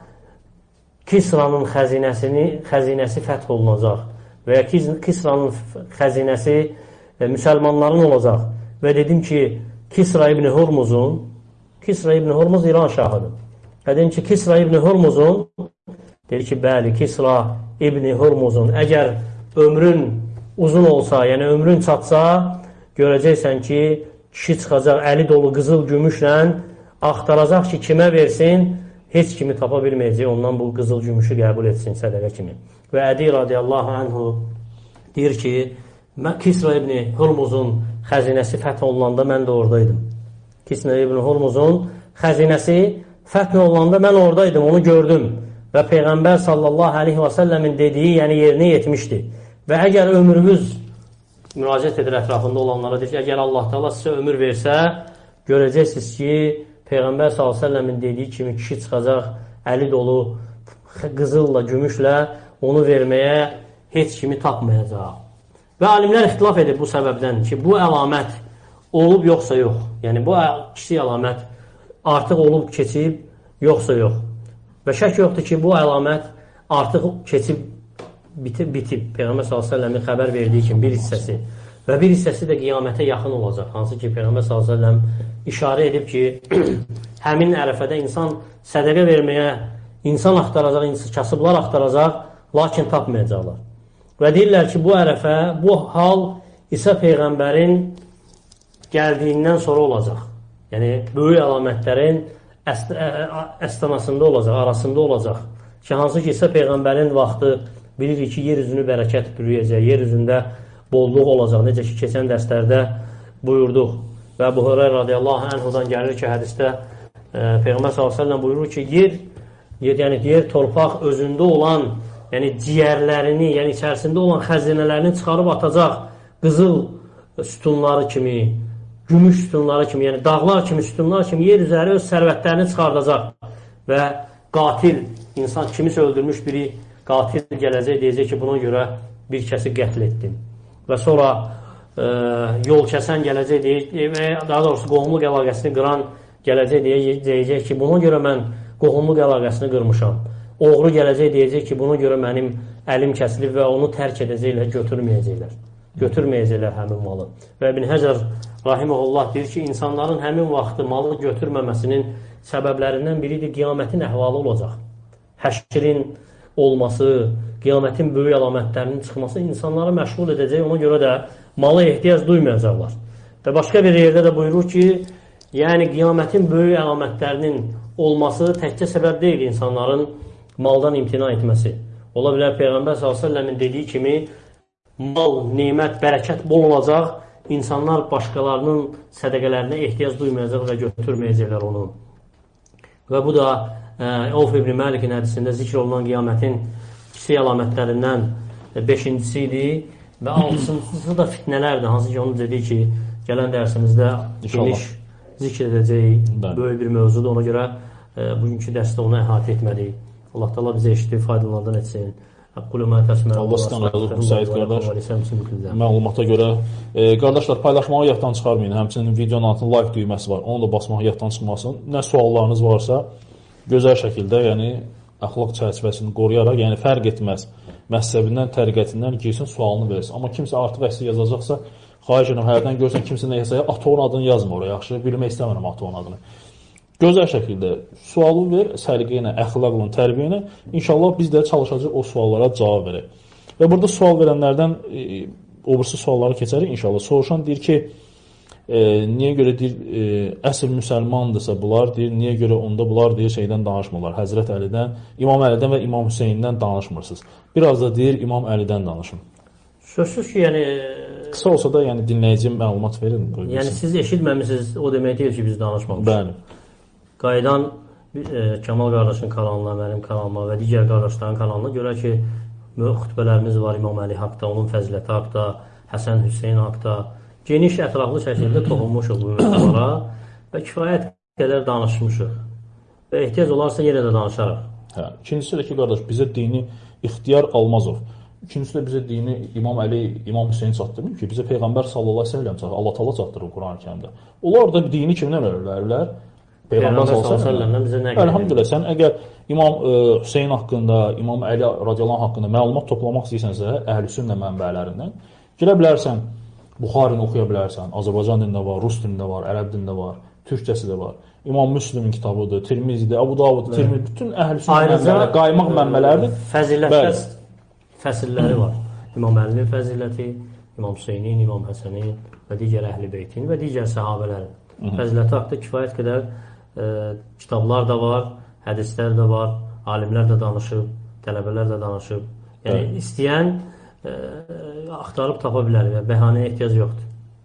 Kisranın xəzinəsi fəth olunacaq və ya Kisranın xəzinəsi müsəlmanların olacaq. Və dedim ki, Kisra ibn Hurmuz İran şahıdır. Və dedim ki, Kisra ibn Hurmuzun, dedi ki, bəli, Kisra ibn Hurmuzun, əgər ömrün uzun olsa, yəni ömrün çatsa, görəcəksən ki, kişi çıxacaq əli dolu qızıl gümüşlə, axtaracaq ki, kimə versin, heç kimi tapa bilməyəcək, ondan bu qızıl gümüşü qəbul etsin sədəqə kimi. Və Ədi radiyallahu anhu deyir ki, Kisra ibn Hurmuzun xəzinəsi fəth olunanda mən də oradaydım. Kisra ibn Hurmuzun xəzinəsi fəth olunanda mən oradaydım, onu gördüm. Və Peyğəmbər sallallahu aleyhi və səlləmin dediyi, yəni yerinə yetmişdi. Və əgər ömrümüz, müraciət edir ətrafında olanlara, deyir ki, əgər Allah Taala sizə ömür versə, görəcəksiniz ki, Peyğəmbər s.ə.v-in dediyi kimi kişi çıxacaq, əli dolu qızılla, gümüşlə onu verməyə heç kimi tapmayacaq. Və alimlər ixtilaf edir bu səbəbdən ki, bu əlamət olub yoxsa yox. Yəni, bu kiçik əlamət artıq olub, keçib, yoxsa yox. Və şək yoxdur ki, bu əlamət artıq keçib, bitib. Peyğəmbər s.ə.v-in xəbər verdiyi kimi bir hissəsi. Və bir hissəsi də qiyamətə yaxın olacaq. Hansı ki, Peyğəmbər s.ə.v işarə edib ki, həmin ərəfədə insan sədəqə verməyə, insan axtaracaq, kasıblar axtaracaq, lakin tapmayacaqlar. Və deyirlər ki, bu ərəfə, bu hal İsa Peyğəmbərin gəldiyindən sonra olacaq. Yəni, böyük əlamətlərin əstanasında olacaq, arasında olacaq. Ki, hansı ki, İsa Peyğəmbərin vaxtı bilirik ki, yer üzünü bərəkət bürüyəcək, yer üzündə bolluq olacaq. Necə ki, keçən dərslərdə buyurduq. Və Əbu Hüreyrə radiyallahu anhudan gəlir ki, hədisdə Peyğəmbər s.ə.v buyurur ki, yer, torpaq özündə olan, yəni ciyərlərini, yəni içərisində olan xəzinələrini çıxarıb atacaq qızıl sütunları kimi, gümüş sütunları kimi, yəni dağlar kimi, sütunlar kimi yer üzəri öz sərvətlərini çıxardacaq və qatil, insan kimisə öldürmüş biri qatil gələcək, deyəcək ki, buna görə bir kəsi qətl etdim. Və sonra yol kəsən gələcək, daha doğrusu qohumluq əlaqəsini qıran gələcək, deyəcək ki, buna görə mən qohumluq əlaqəsini qırmışam. Oğru gələcək, deyəcək ki, buna görə mənim əlim kəsilib və onu tərk edəcəklər, götürməyəcəklər həmin malı. Və İbn Həcər rahiməhullah deyir ki, insanların həmin vaxtı malı götürməməsinin səbəblərindən biridir, qiyamətin əhvalı olacaq. Həşrin olması, qiyamətin böyük əlamətlərinin çıxması insanları məşğul edəcək, ona görə də mala ehtiyac duymayacaqlar. Və başqa bir yerdə də buyurur ki, yəni qiyamətin böyük əlamətlərinin olması təkcə səbəb deyil insanların maldan imtina etməsi. Ola bilər Peyğəmbər s.ə.v-in dediyi kimi mal, nemət, bərəkət bol olacaq, insanlar başqalarının sədəqələrinə ehtiyac duymayacaq və götürməyəcəklər onu. Və bu da Avf ibn Məlikin hədisində zikr olunan qiyamətin kiçik əlamətlərindən 5-incisi idi və 6-cısı da fitnələrdir. Hansı ki, onu dedik ki, gələn dərsimizdə geniş zikr edəcək böyük bir mövzudur. Ona görə bugünkü dərsdə onu əhatə etmədik. Allah Teala bizə eşitdiyi faydalardan etsin. Allah sizdən razı olsun, Səid qardaş. Məlumata görə qardaşlar, paylaşmağı yaddan çıxarmayın. Həmçinin videonun altında like düyməsi var. Onu da basmağı yaddan çıxmasın. Nə suallarınız varsa gözəl şəkildə, yəni əxlaq çərçivəsini qoruyaraq, yəni fərq etməz. Məzhəbindən, təriqətindən girsin, sualını versin. Amma kimsə artıq əksi yazacaqsa, xahiş edirəm, hərdən görsən kimsə nə yazsa, ata-onun adını yazma oraya, yaxşı, bilmək istəmirəm ata-onun adını. Gözəl şəkildə sualı ver, səliqə ilə, əxlaqla, tərbiyə ilə. İnşallah biz də çalışacaq o suallara cavab verək. Və burada sual verənlərdən o birisi sualları keçərik inşallah. Soruşan deyir ki, niyə görə deyir, əsl müsəlmandırsa bunlar, deyir, niyə görə onda bunlar deyir, şeydən danışmırlar, Həzrət Əlidən, İmam Əlidən və İmam Hüseynindən danışmırsınız. Biraz da deyir, İmam Əlidən danışın. Sözsüz ki, yəni... Qısa olsa da, yəni dinləyici məlumat verin. Yəni siz eşitməmişsiniz, o demək deyil ki, biz danışmamışıq. Bəli. Qayıdan Kəmal qardaşın kanalına, mənim kanalıma və digər qardaşların kanalına görə ki, xütbələrimiz var İmam Əli haqda, onun fəziləti haqda, Həsən Hüseyin haqda. Geniş, ətraflı şəkildə toxunmuşuq bu mövzulara və kifayət qədər danışmışıq. Və ehtiyac olarsa yenə də danışarıq. Hə. İkincisi də ki, qardaş, bizə dini İxtiyar Almazov. İkincisi də bizə dini İmam Əli, İmam Hüseyin çatdırmır ki, bizə Peyğəmbər sallallahu əleyhi və səlləm çatdırır, Allah Taala çatdırır Quran-Kərimdə. Onlar da dini kimdən öyrənirlər? Peyğəmbər sallallahu əleyhi və səlləmdən bizə nə gəlir? Elhamdülillah, sən əgər İmam Hüseyin haqqında, İmam Əli radiyallahu haqqında məlumat toplamaq istəyirsənsə, Əhlüsünnə mənbələrindən girə bilərsən, Buxarini oxuya bilərsən, Azərbaycan dilində var, Rus dilində var, Ərəb dilində var, Türkçəsi də var. İmam Müslimin kitabıdır, Tirmizidir, Əbu Davud, Tirmizi, bütün Əhlüsünnə mənbələri, qaymaq mənbələrdir. Fəzilətlər fəsilləri var. İmam Əlinin fəziləti, İmam Hüseynin, İmam Həsənin və digər Əhl-i Beytin və digər səhabələrin. Fəziləti haqda kifayət qədər kitablar da var, hədislər də var, alimlər də danışıb, tələbələr də danışıb. Yəni, istəyən axtarıb tapa bilər və bəhanəyə ehtiyac yoxdur.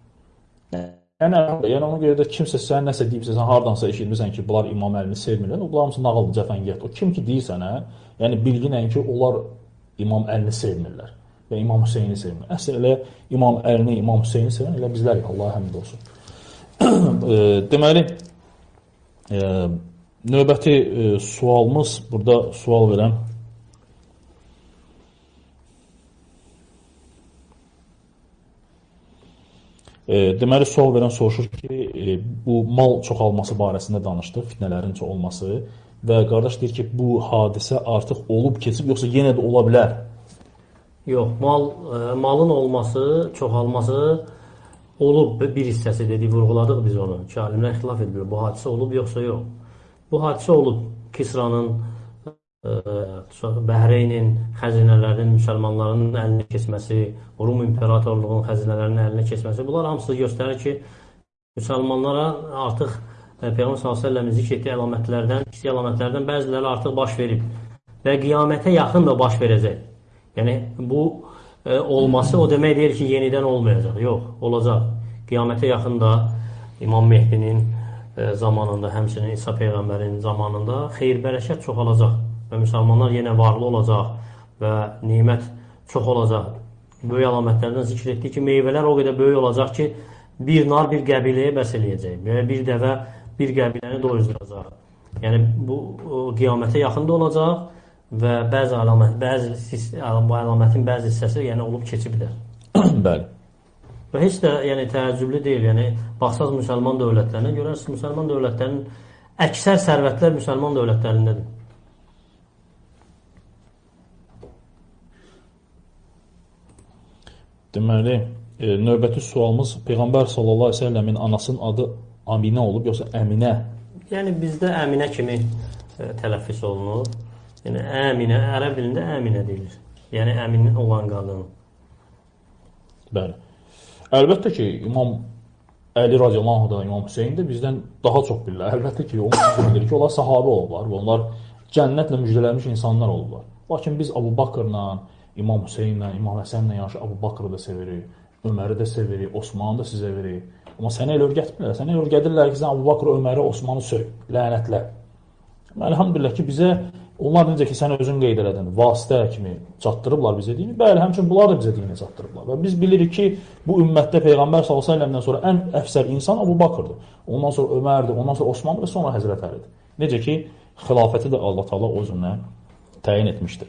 Yəni ona görə də kimsə sən nəsə deyibsə, sən hardansa eşitmirsən ki, bunlar İmam Əlini sevmirlər, bunlar hamısı nağıldır, cəfəngiyətdir. O kim ki deyirsən, yəni bilginən ki, onlar İmam Əlini sevmirlər və İmam Hüseyni sevmirlər. Əsl elə İmam Əlini, İmam Hüseyni sevən elə bizlərik, Allaha həmd olsun. Deməli, növbəti sualımız, burada sual verəm. Deməli, sual verən soruşur ki, bu mal çoxalması barəsində danışdıq, fitnələrin çox olması və qardaş deyir ki, bu hadisə artıq olub, keçib, yoxsa yenə də ola bilər? Yox, malın olması, çoxalması olub bir hissəsi dedi, vurğuladıq biz onu ki, alimlər ixtilaf edilir, bu hadisə olub, yoxsa yox. Bu hadisə olub, Kisranın, Bəhreynin xəzinələrinin müsəlmanların əlinə keçməsi, Rum İmperatorluğunun xəzinələrinin əlinə keçməsi, bunlar hamısı göstərir ki, müsəlmanlara artıq Peyğəmbər s.ə.v-in zikr etdiyi əlamətlərdən, kiçik əlamətlərdən bəziləri artıq baş verib və qiyamətə yaxın da baş verəcək. Yəni, bu olması o demək deyir ki, yenidən olmayacaq. Yox, olacaq. Qiyamətə yaxın da İmam Mehdinin zamanında, həmçinin İsa Peyğəmbərin zamanında xeyir-bərəkət çoxalacaq və müsəlmanlar yenə varlı olacaq və nimət çox olacaq. Böyük əlamətlərdən zikr etdik ki, meyvələr o qədər böyük olacaq ki, bir nar bir qəbiləyə bəs eləyəcək və bir dəvə bir qəbiləni doyuzduracaq. Yəni, bu qiyamətə yaxın da olacaq və bəzi əlamətin bəzi hissəsi yəni, olub keçib bilər. Bəli. Və heç də yəni, təəccüblü deyil. Yəni, baxsaq müsəlman dövlətlərinə görərsiniz, müsəlman dövlətlərinin əksər sərvətlər müsəlman dövlətlərindədir. Deməli, növbəti sualımız Peyğəmbər sallallahu əleyhi və səlləmin anasının adı Aminə olub, yoxsa Əminə? Yəni bizdə Əminə kimi tələffüz olunur. Yəni əminə, ərəb dilində əminə deyilir. Yəni əmin olan qadın. Bəli. Əlbəttə ki, İmam Əli radiyallahu anh da, İmam Hüseyin də bizdən daha çox bilirlər. Əlbəttə ki, onun bilir ki, onlar sahabə olublar və onlar cənnətlə müjdələnmiş insanlar olublar. Lakin biz Abu Bakrla, İmam Hüseyinlə, İmam Həsənlə yanaşı Abu Bakrı da sevirik, Öməri də sevirik, Osmanı da sevirik. Amma sənə elə öyrətmirlər. Sənə öyrədirlər ki, sən Abu Bakrı, Öməri, Osmanı söv, lənətlə. Əlhamdülillah ki, bizə onlar necə ki, sən özün qeyd elədin, vasitə kimi çatdırıblar bizə dini. Bəli, həmçinin bunlar da bizə dini çatdırıblar. Və biz bilirik ki, bu ümmətdə Peyğəmbər s.ə.v-dən sonra ən əfsər insan Abu Bakrdır. Ondan sonra Ömərdir, ondan sonra Osman və sonra Həzrət Əlidir. Necə ki, xilafəti də Allah Taala o özünə təyin etmişdir.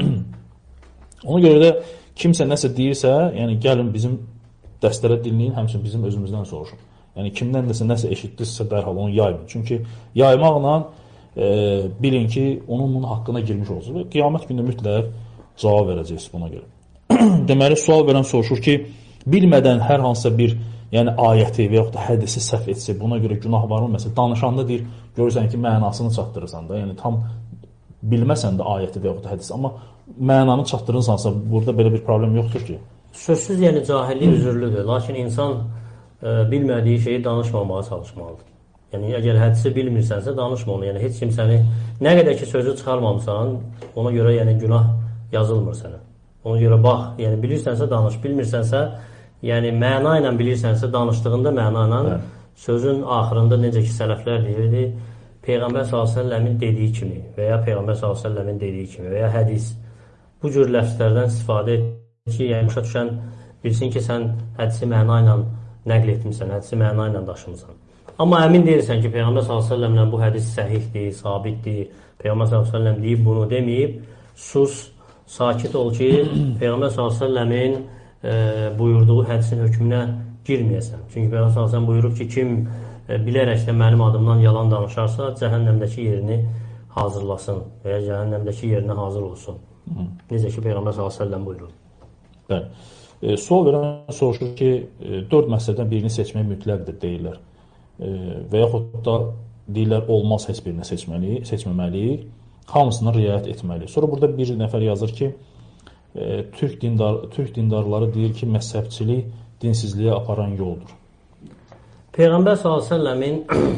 Ona görə də kimsə nəsə deyirsə, yəni gəlin bizim dəstərə dinləyin, həmçinin bizim özümüzdən soruşun. Yəni kimdən nəsə eşitdinizsə dərhal onu yaymayın. Çünki yaymaqla bilin ki, onun haqqına girmiş olsun və qiyamət günü mütləq cavab verəcəksiniz buna görə. Deməli, sual verən soruşur ki, bilmədən hər hansısa bir ayəti və yaxud da hədisi səhv etsə, buna görə günah varmı? Məsələn, danışanda deyir, görürsən ki, mənasını çatdırırsan da, yəni tam bilməsən də ayəti və yaxud da hədisi, amma mənanı çatdırırsansa, burada belə bir problem yoxdur ki. Sözsüz, yəni cahillik üzürlüdür, lakin insan bilmədiyi şeyi danışmamağa çalışmalıdır. Yəni, əgər hədisi bilmirsənsə, danışma onu. Yəni, heç kim səni, nə qədər ki sözü çıxarmamısan, ona görə günah yazılmır sənə. Ona görə bax, yəni bilirsənsə danış, bilmirsənsə, yəni məna ilə bilirsənsə, danışdığında məna ilə, sözün axırında necə ki sələflər deyirdi, Peyğəmbər s.ə.v-in dediyi kimi və ya Peyğəmbər s.ə.v-in dediyi kimi və ya hədis, bu cür ləfslərdən istifadə et ki, yəni başa düşən bilsin ki, sən hədisi məna ilə nəql etmirsən, hədisi məna ilə daşımısan. Amma əmin deyirsən ki, Peyğəmbər s.ə.v-lə bu hədis səhihdir, sabitdir, Peyğəmbər s.ə.v deyib bunu deməyib, sus, sakit ol ki, Peyğəmbər s.ə.v-in buyurduğu hədisin hökmünə girməyəsən. Çünki Peyğəmbər s.ə.v buyurub ki, kim bilərək də mənim adımdan yalan danışarsa, cəhənnəmdəki yerini hazırlasın və ya cəhənnəmdəki yerinə hazır olsun. Necə ki, Peyğəmbər s.ə.v buyurub. Bəli. Sual verən soruşur ki, 4 məsələdən birini seçmək mütləqdir deyirlər. Və yaxud da deyirlər, olmaz heç birini seçməməliyik, hamısına riayət etməliyik. Sonra burada bir nəfər yazır ki, Türk dindarları deyir ki, məzhəbçilik dinsizliyə aparan yoldur. Peyğəmbər s.ə.v-in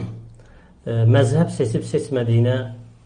məzhəb seçib-seçmədiyinə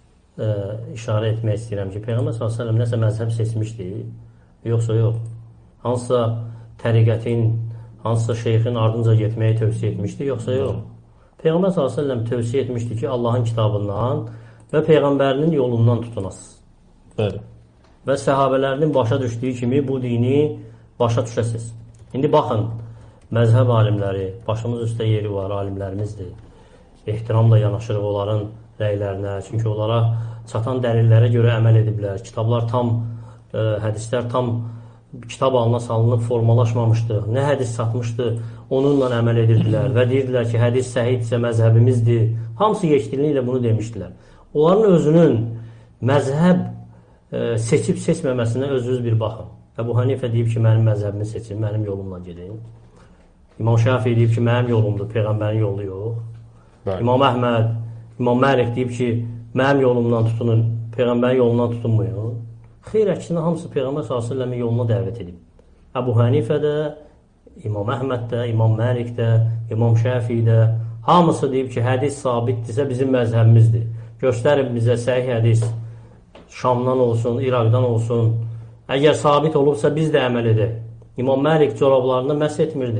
işarə etmək istəyirəm ki, Peyğəmbər s.ə.v nəsə məzhəb seçmişdir, yoxsa yox. Hansısa təriqətin, hansısa şeyxin ardınca getməyi tövsiyə etmişdir, yoxsa yox. Peyğəmbər s.ə.v tövsiyə etmişdi ki, Allahın kitabından və Peyğəmbərinin yolundan tutunasınız. Bəli. Və səhabələrinin başa düşdüyü kimi bu dini başa düşəsiniz. İndi baxın, məzhəb alimləri, başımız üstə yeri var, alimlərimizdir. Ehtiramla yanaşırıq onların rəylərinə, çünki onlara çatan dəlillərə görə əməl ediblər. Kitablar tam, hədislər tam kitab alına salınıb formalaşmamışdı. Nə hədis satmışdı, onunla əməl edirdilər və deyirdilər ki, hədis səhidsə məzhəbimizdir. Hamısı yekdilliklə bunu demişdilər. Onların özünün məzhəb seçib-seçməməsinə özünüz bir baxın. Əbu Hanifə deyib ki, mənim məzhəbimi seçin, mənim yolumla gedin. İmam Şafii deyib ki, mənim yolumdur, Peyğəmbərin yolu yox. Bəli. İmam Əhməd, İmam Məlik deyib ki, mənim yolumdan tutunun, Peyğəmbərin yolundan tutunmayın. Xeyr, əksinə hamısı Peyğəmbər s.ə.v-in yoluna dəvət edib. Əbu Hanifə də, İmam Əhməd də, İmam Məlik də, İmam Şafii də, hamısı deyib ki, hədis sabitdirsə bizim məzhəbimizdir. Göstərin bizə səhih hədis, Şamdan olsun, İraqdan olsun. Əgər sabit olubsa biz də əməl edək. İmam Məlik corablarını məhz etmirdi.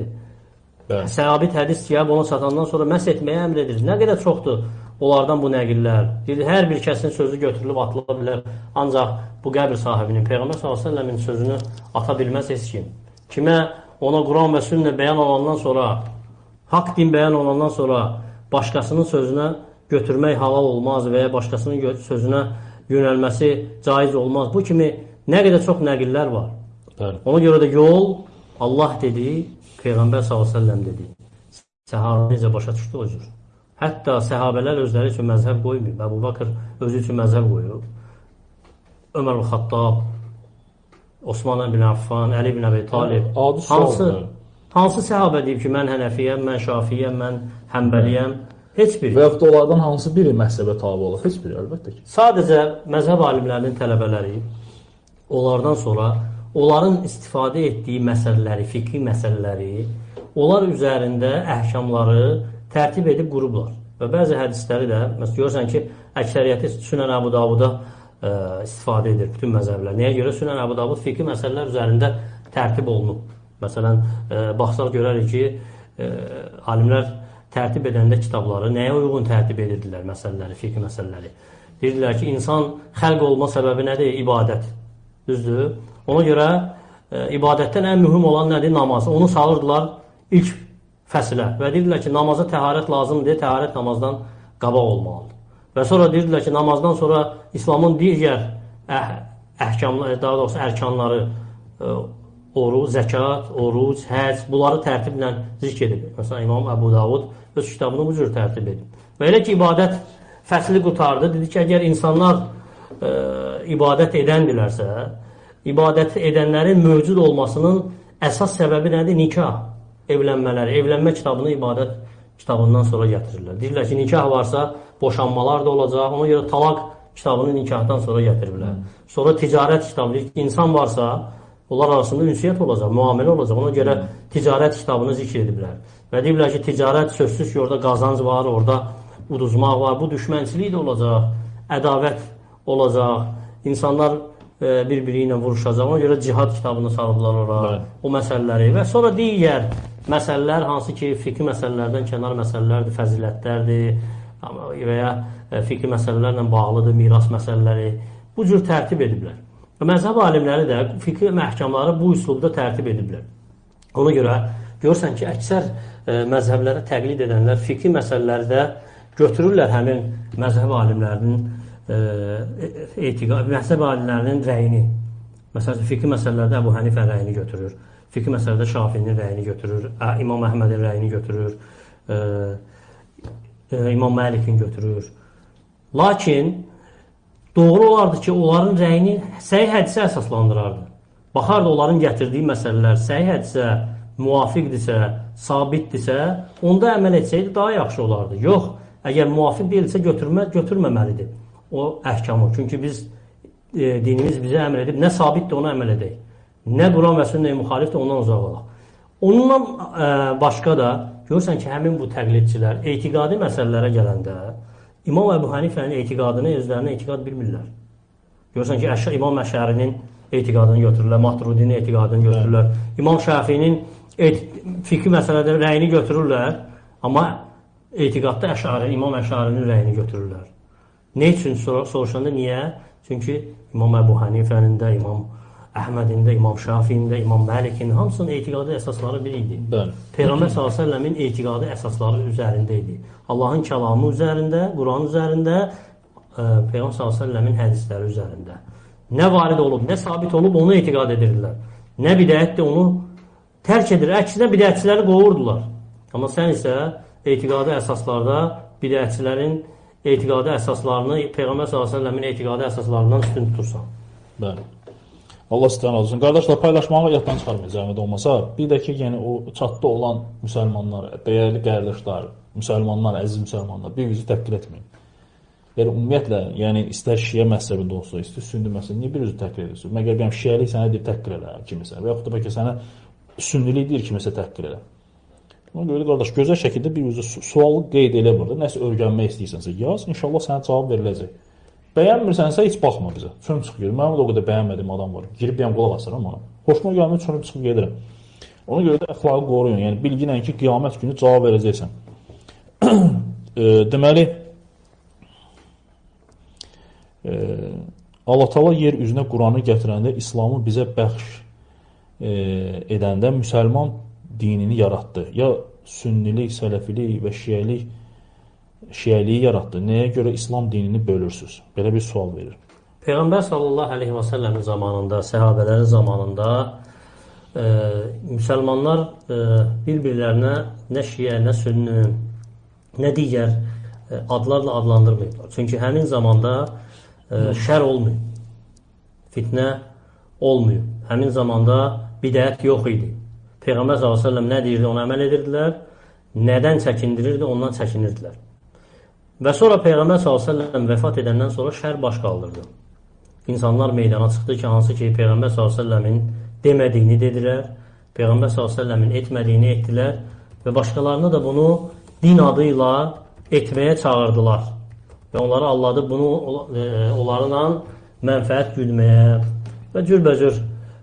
Sabit hədis deyib ona satandan sonra məhz etməyə əmr edir. Nə qədər çoxdur onlardan bu nəqillər. Hər bir kəsin sözü götürülüb atıla bilər. Ancaq bu qəbir sahibinin, Peyğəmbər s.ə.v-in sözünü ata bilməz heç kim. Kimə ona Quran və sünnə bəyan olandan sonra, haqq din bəyan olandan sonra başqasının sözünə götürmək halal olmaz və ya başqasının sözünə yönəlməsi caiz olmaz. Bu kimi nə qədər çox nəqillər var. Bəli. Ona görə də yol Allah dedi, Peyğəmbər s.ə.v dedi. Səhabə necə başa düşdü o cür. Hətta səhabələr özləri üçün məzhəb qoymuyor. Əbu Bakır özü üçün məzhəb qoyub. Ömər Xattab, Osman ibn Affan, Əli ibn Əbi Talib. Hansı səhabə deyib ki, mən Hənəfiyəm, mən Şafiyəm, mən Həmbəliyəm? Heç biri. Və yaxud da onlardan hansı biri məhzəbə tabe olur? Heç biri, əlbəttə ki. Sadəcə məzhəb alimlərinin tələbələri onlardan sonra onların istifadə etdiyi məsələləri, fiqhi məsələləri, onlar üzərində əhkamları tərtib edib qurublar. Və bəzi hədisləri də, məsələn, görürsən ki, əksəriyyəti Sünən Əbu Davuda istifadə edir bütün məzhəblər. Nəyə görə? Sünən Əbu Davud fiqhi məsələlər üzərində tərtib olunub. Məsələn, baxsaq görərik ki, alimlər tərtib edəndə kitabları nəyə uyğun tərtib edirdilər məsələləri, fiqhi məsələləri. Deyirdilər ki, insan xəlq olma səbəbi nədir? İbadət. Düzdür? Ona görə ibadətdən ən mühüm olan nədir? Namaz. Onu salırdılar ilk fəsilə və deyirdilər ki, namaza təharət lazımdır, təharət namazdan qabaq olmalıdır. Və sonra deyirdilər ki, namazdan sonra İslamın digər əhkamları, daha doğrusu ərkanları, oruc, zəkat, oruc, həc, bunları tərtiblə zikr edib. Məsələn, İmam Əbu Davud öz kitabını bu cür tərtib edib. Və elə ki, ibadət fəsli qutardı, dedi ki, əgər insanlar ibadət edəndilərsə, ibadət edənlərin mövcud olmasının əsas səbəbi nədir? Nikah, evlənmələri. Evlənmə kitabını ibadət kitabından sonra gətirirlər. Deyirlər ki, nikah varsa, boşanmalar da olacaq. Ona görə talaq kitabını nikahdan sonra gətirirlər. Sonra ticarət kitabı, insan varsa, onlar arasında ünsiyyət olacaq, müamilə olacaq. Ona görə ticarət kitabını zikr ediblər. Və deyiblər ki, ticarət sözsüz ki, orada qazanc var, orada uduzmaq var. Bu düşmənçilik də olacaq, ədavət olacaq. İnsanlar bir-biri ilə vuruşacaq. Ona görə cihad kitabını sarıblar ora, o məsələləri. Və sonra digər məsələlər, hansı ki, fiqhi məsələlərdən kənar məsələlərdir, fəzilətlərdir və ya fiqhi məsələlərlə bağlıdır, miras məsələləri. Bu cür tərtib ediblər. Məzhəb alimləri də fiqhi məhkamları bu üslubda tərtib ediblər. Ona görə görürsən ki, əksər məzhəblərə təqlid edənlər fiqhi məsələlərdə götürürlər həmin məzhəb alimlərinin məzhəb alimlərinin rəyini. Məsələn, fiqhi məsələlərdə Əbu Hənifə rəyini götürür. Fiqhi məsələdə Şafinin rəyini götürür. İmam Əhmədin rəyini götürür. İmam Məlikin götürür. Lakin doğru olardı ki, onların rəyini səhih hədisə əsaslandırardı. Baxardı, onların gətirdiyi məsələlər səhih hədisə, müvafiqdirsə, sabitdirsə, onda əməl etsəydi daha yaxşı olardı. Yox, əgər müvafiq deyilsə götürməməlidir o əhkamı. Çünki dinimiz bizə əmr edib, nə sabitdir ona əməl edək. Nə Quran və sünnəyə müxalifdir, ondan uzaq olaq. Onunla başqa da görürsən ki, həmin bu təqlidçilər etiqadi məsələlərə gələndə İmam Əbu Hənifənin etiqadını, özlərinə etiqad bilmirlər. Görürsən ki, İmam Əşərinin etiqadını götürürlər, Maturudinin etiqadını götürürlər. İmam Şəfinin fiqhi məsələdə rəyini götürürlər, amma etiqadda İmam Əşərinin rəyini götürürlər. Ne üçün soruşanda niyə? Çünki İmam Əbu Hənifənin də, İmam Əhmədin də, İmam Şafinin də, İmam Məlikin hamısının etiqadı əsasları bir idi. Peyğəmbər s.ə.v-in etiqadı əsasları üzərində idi. Allahın kəlamı üzərində, Quran üzərində, Peyğəmbər s.ə.v-in hədisləri üzərində. Nə varid olub, nə sabit olub, onu etiqad edirlər. Nə bidətdir, onu tərk edir. Əksinə bidətçiləri qovurdular. Amma sən isə etiqadı əsaslarda bidətçilərin etiqadı əsaslarını Peyğəmbər s.ə.v-in etiqadı əsaslarından üstün tutursan. Bəli. Allah sizdən razı olsun. Qardaşlar, paylaşmağı yaddan çıxarmayın, zəhmət olmasa. Bir də ki, yəni o çatda olan müsəlmanlar, dəyərli qardaşlar, müsəlmanlar, əziz müsəlmanlar, bir-birinizi təhqir etməyin. Yəni ümumiyyətlə, yəni istər şiə məzhəbində olsa, istər sünni məzhəbində niyə bir-birinizi təhqir edirsiniz? Məgər bəyəm şiəlik sənə deyir təhqir elə kimisə və yaxud da bəlkə sənə sünnilik deyir kimisə təhqir elə. Ona görə qardaş, gözəl şəkildə bir-birinizi sualı qeyd elə burada. Nəsə öyrənmək istəyirsənsə yaz, inşallah sənə cavab veriləcək. Bəyənmirsənsə heç baxma bizə. Çönüb çıxıb gedir. Mənim də o qədər bəyənmədiyim adam var. Girib deyəm qulaq asıram ona. Xoşuma gəlmir, çönüb çıxıb gedirəm. Ona görə də əxlaqı qoruyun. Yəni bilginlə ki, qiyamət günü cavab verəcəksən. Deməli, Allah Taala yer üzünə Quranı gətirəndə, İslamı bizə bəxş edəndə müsəlman dinini yaratdı. Ya sünnilik, sələfilik və şiəliyi yaratdı. Nəyə görə İslam dinini bölürsünüz? Belə bir sual verir. Peyğəmbər sallallahu aleyhi və səlləmin zamanında, səhabələrin zamanında müsəlmanlar bir-birlərinə nə şiə, nə sünni, nə digər adlarla adlandırmayıblar. Çünki həmin zamanda şər olmuyor, fitnə olmuyor. Həmin zamanda bidət yox idi. Peyğəmbər sallallahu aleyhi və səlləm nə deyirdi, ona əməl edirdilər. Nədən çəkindirirdi, ondan çəkinirdilər. Və sonra Peyğəmbər s.ə.v vəfat edəndən sonra şər baş qaldırdı. İnsanlar meydana çıxdı ki, hansı ki Peyğəmbər s.ə.v-in demədiyini dedilər, Peyğəmbər s.ə.v-in etmədiyini etdilər və başqalarını da bunu din adıyla etməyə çağırdılar. Və onları aldadıb bunu onlarla mənfəət güdməyə və cürbəcür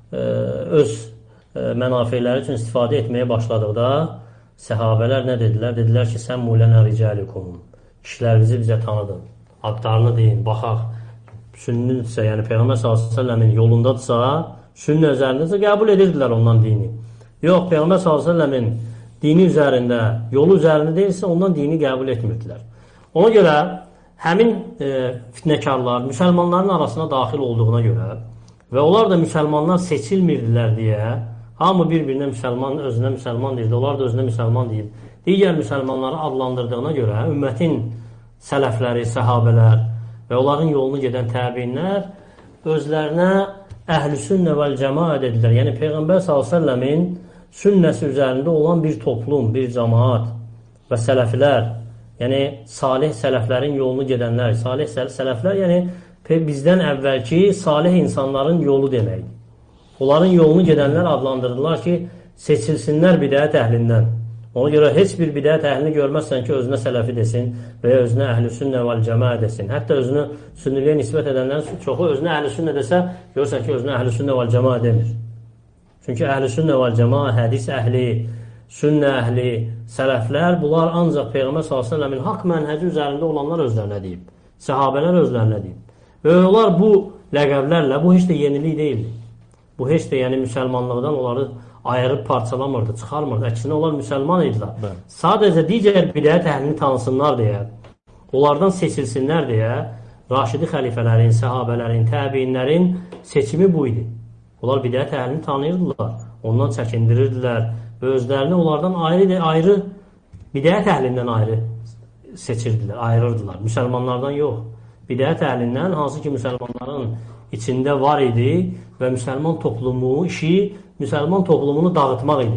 öz mənafeləri üçün istifadə etməyə başladıqda səhabələr nə dedilər? Dedilər ki, sən mulənə ricəlikum, kişilərinizi bizə tanıdın, adlarını deyin, baxaq, sünnidirsə, yəni Peyğəmbər s.ə.v-in yolundadırsa, sünni üzərindəsə qəbul edirdilər ondan dini. Yox, Peyğəmbər s.ə.v-in dini üzərində, yolu üzərində deyilsə, ondan dini qəbul etmirdilər. Ona görə həmin fitnəkarlar müsəlmanların arasına daxil olduğuna görə və onlar da müsəlmanlar seçilmirdilər deyə, hamı bir-birinə müsəlman, özünə müsəlman deyildi, onlar da özünə müsəlman deyil. Digər müsəlmanları adlandırdığına görə ümmətin sələfləri, səhabələr və onların yolunu gedən təbiinlər özlərinə əhl-i sünnə vəl-cəmaə dedilər. Yəni Peyğəmbər s.ə.v-in sünnəsi üzərində olan bir toplum, bir cəmaat və sələflər, yəni salih sələflərin yolunu gedənlər, salih sələflər, yəni bizdən əvvəlki salih insanların yolu deməkdir. Onların yolunu gedənlər adlandırdılar ki, seçilsinlər bidət əhlindən. Ona görə heç bir bidət əhlini görməzsən ki, özünə sələfi desin və ya özünə əhl-i sünnə vəl-cəmaə desin. Hətta özünü sünniliyə nisbət edənlərin çoxu özünə əhl-i sünnə desə, görürsən ki, özünə əhl-i sünnə vəl-cəmaə demir. Çünki əhl-i sünnə vəl-cəmaə, hədis əhli, sünnə əhli, sələflər, bunlar ancaq Peyğəmbər s.ə.v-in haqq mənhəci üzərində olanlar özlərinə deyib. Səhabələr özlərinə deyib. Və onlar bu ləqəblərlə, bu heç də yenilik deyildi. Bu heç də yəni müsəlmanlıqdan onları ayırıb parçalamırdı, çıxarmırdı. Əksinə onlar müsəlman idilər. Sadəcə digər bidət əhlini tanısınlar deyə, onlardan seçilsinlər deyə Raşidi xəlifələrin, səhabələrin, təbiinlərin seçimi bu idi. Onlar bidət əhlini tanıyırdılar, ondan çəkindirirdilər və özlərini onlardan ayrı bidət əhlindən ayrı seçirdilər, ayırırdılar. Müsəlmanlardan yox. Bidət əhlindən, hansı ki müsəlmanların içində var idi və müsəlman toplumu işi müsəlman toplumunu dağıtmaq idi.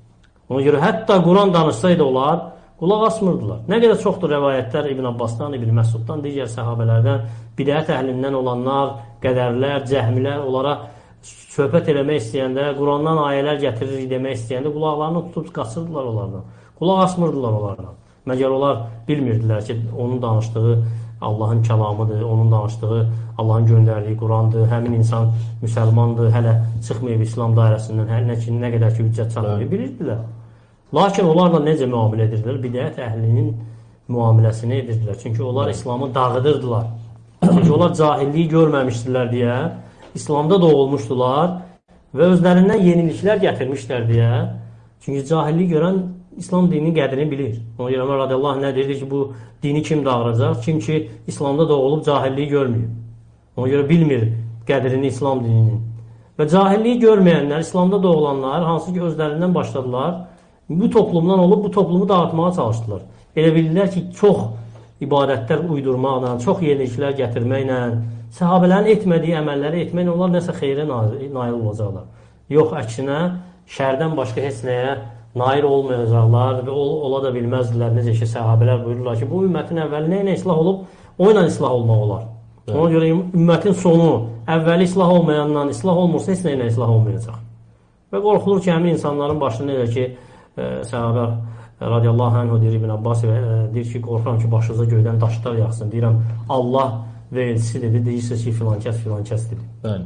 Ona görə hətta Quran danışsaydı onlar, qulaq asmırdılar. Nə qədər çoxdur rəvayətlər İbn Abbasdan, İbn Məsuddan, digər səhabələrdən, bidət əhlindən olanlar, qədərlər, cəhmilər, onlara söhbət eləmək istəyəndə, Qurandan ayələr gətiririk demək istəyəndə, qulaqlarını tutub qaçırdılar onlardan. Qulaq asmırdılar onlardan. Məgər onlar bilmirdilər ki, onun danışdığı Allahın kəlamıdır, onun danışdığı Allahın göndərdiyi Qurandır, həmin insan müsəlmandır, hələ çıxmayıb İslam dairəsindən, nə qədər ki, hüccət çalmayıb, bilirdilər. Lakin onlarla necə müamilə edirdilər? Bidət əhlinin müamiləsini edirdilər. Çünki onlar İslamı dağıdırdılar. Çünki onlar cahilliyi görməmişdilər deyə, İslamda doğulmuşdular və özlərindən yeniliklər gətirmişlər deyə. Çünki cahilliyi görən İslam dininin qədrini bilir. Ona görə Ömər radiyallahu anh nə deyir ki, bu dini kim dağıracaq? Kim ki, İslamda doğulub cahilliyi görmüyor. Ona görə bilmir qədrini İslam dininin. Və cahilliyi görməyənlər, İslamda doğulanlar, hansı ki, özlərindən başladılar, bu toplumdan olub bu toplumu dağıtmağa çalışdılar. Elə bildilər ki, çox ibadətlər uydurmaqla, çox yeniliklər gətirməklə, səhabələrin etmədiyi əməlləri etməklə onlar nəsə xeyrə nail olacaqlar. Yox, əksinə, şərdən başqa heç nəyə nail olmayacaqlar və ola da bilməzdilər. Necə ki, səhabələr buyururlar ki, bu ümmətin əvvəli nə islah olub, o ilə islah olmaq olar. Ona görə ümmətin sonu əvvəli islah olmayandan islah olmursa, heç nə ilə islah olmayacaq. Və qorxulur ki, həmin insanların başını necə ki, səhabə radiyallahu anh deyir İbn Abbas deyir ki, qorxuram ki, başınıza göydən daşlar yaxsın. Deyirəm, Allah və elçisi dedi, deyirsiniz ki, filan kəs dedi. Bəli.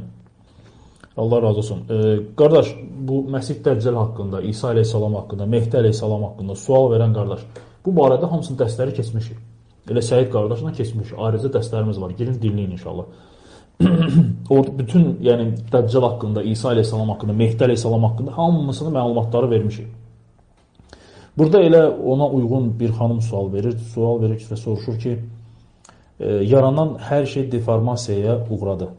Allah razı olsun. Qardaş, bu Məsih Dəccəl haqqında, İsa əleyhissalam haqqında, Mehdi əleyhissalam haqqında sual verən qardaş, bu barədə hamısının dərsləri keçmişik. Elə Səyid qardaşla keçmiş, ayrıca dərslərimiz var. Girin, dinləyin inşallah. Orada bütün, yəni Dəccəl haqqında, İsa əleyhissalam haqqında, Mehdi əleyhissalam haqqında hamısını məlumatları vermişik. Burada elə ona uyğun bir xanım sual verir və soruşur ki, yaranan hər şey deformasiyaya uğradı.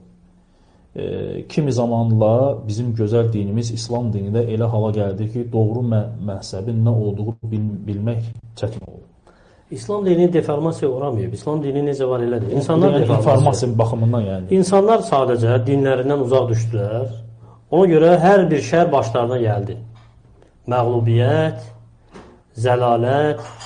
Kimi zamanla bizim gözəl dinimiz İslam dinində elə hala gəldi ki, doğru məhzəbin nə olduğu bilmək çətin olur. İslam dini deformasiyaya uğramayıb. İslam dini necə var elədir. İnsanlar informasiya baxımından yəni. İnsanlar sadəcə dinlərindən uzaq düşdülər. Ona görə hər bir şər başlarına gəldi. Məğlubiyyət, zəlalət,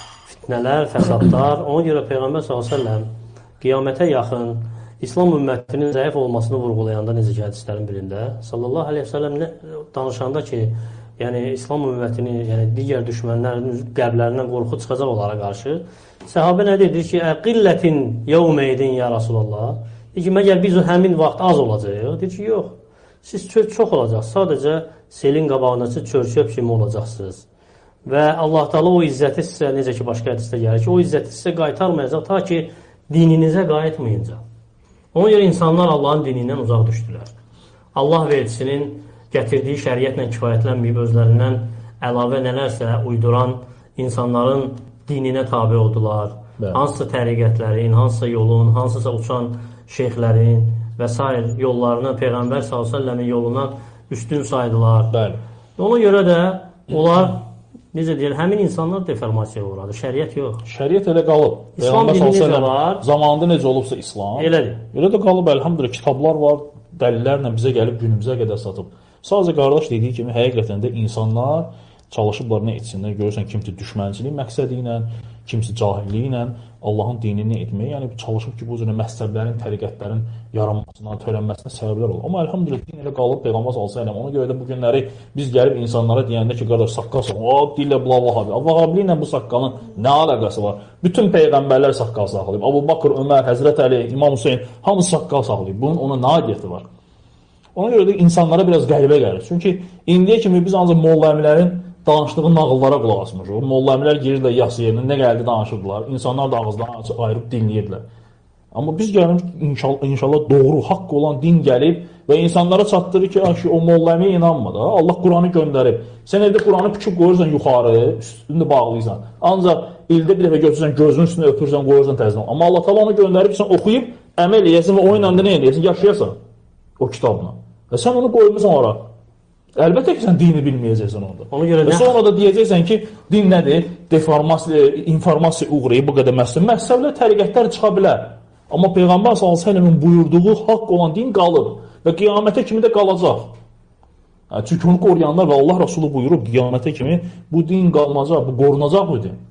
nələr, fəsadlar. Ona görə Peyğəmbər s.ə.v qiyamətə yaxın İslam ümmətinin zəif olmasını vurğulayanda necə ki hədislərin birində sallallahu aleyhi ve sellem danışanda ki, yəni İslam ümmətini, yəni digər düşmənlərin qəlblərindən qorxu çıxacaq onlara qarşı səhabə nə deyir ki, qillətin yevmeydin ya Rasulallah. Deyir ki, məgər biz həmin vaxt az olacaq? Deyir ki, yox. Siz çox olacaqsınız. Sadəcə selin qabağındakı çörçöp kimi olacaqsınız. Və Allah Teala o izzəti sizə, necə ki başqa hədisdə gəlir ki, o izzəti sizə qaytarmayacaq ta ki dininizə qayıtmayınca. Ona görə insanlar Allahın dinindən uzaq düşdülər. Allah və elçisinin gətirdiyi şəriətlə kifayətlənməyib özlərindən əlavə nələrsə uyduran insanların dininə tabi oldular. Bəli. Hansısa təriqətlərin, hansısa yolun, hansısa uçan şeyxlərin və s. yollarını Peyğəmbər s.ə.v-in yolundan üstün saydılar. Bəli. Ona görə də onlar, necə deyir, həmin insanlar deformasiyaya uğradı. Şəriət yox. Şəriət elə qalıb. İslam dini necə var? Zamanında necə olubsa İslam. Elədir. Elə də qalıb, əlhamdülillah. Kitablar var, dəlillərlə bizə gəlib günümüzə qədər satıb. Sadəcə qardaş dediyi kimi, həqiqətən də insanlar çalışıblar nə etsinlər. Görürsən, kimisi düşmənçilik məqsədi ilə, kimisi cahilliyi ilə Allahın dinini etməyə, yəni çalışıb ki, bu cür məzhəblərin, təriqətlərin yaranmasına, törənməsinə səbəblər olur. Amma əlhamdülillah din elə qalıb Peyğəmbər sallallahu. Ona görə də bu günləri biz gəlib insanlara deyəndə ki, qardaş saqqal saxla, o dillə bula vahabi. Vahabi ilə bu saqqalın nə əlaqəsi var? Bütün peyğəmbərlər saqqal saxlayıb. Əbu Bakır, Ömər, Həzrət Əli, İmam Hüseyn hamısı saqqal saxlayıb. Bunun ona nə aidiyyəti var? Ona görə də insanlara biraz qəribə gəlir. Çünki indiyə kimi biz ancaq molla əmilərin danışdığı nağıllara qulaq asmışıq. Molla əmilər girirlər yası yerinə, nə gəldi danışırdılar. İnsanlar da ağızlarını ayırıb dinləyirdilər. Amma biz gəlirik inşallah doğru, haqq olan din gəlib və insanlara çatdırır ki, o molla əmiyə inanma da. Allah Quranı göndərib. Sən evdə Quranı püküb qoyursan yuxarı, üstünü bağlayırsan. Ancaq ildə bir dəfə götürürsən, gözünün üstünə öpürsən, qoyursan təzdən. Amma Allah təala onu göndərib, sən oxuyub, əməl eləyəsən və o ilə də nə eləyəsən? Yaşayasan o kitabla. Və sən onu qoymusan ora. Əlbəttə ki, sən dini bilməyəcəksən onda. Ona görə və sonra da deyəcəksən ki, din nədir? Deformasiya, informasiya uğrayıb bu qədər məsələ. Məsələlər, təriqətlər çıxa bilər. Amma Peyğəmbər s.ə.v-in buyurduğu haqq olan din qalıb və qiyamətə kimi də qalacaq. Çünki onu qoruyanlar və Allah Rasulü buyurub, qiyamətə kimi bu din qalınacaq, bu qorunacaq bu din.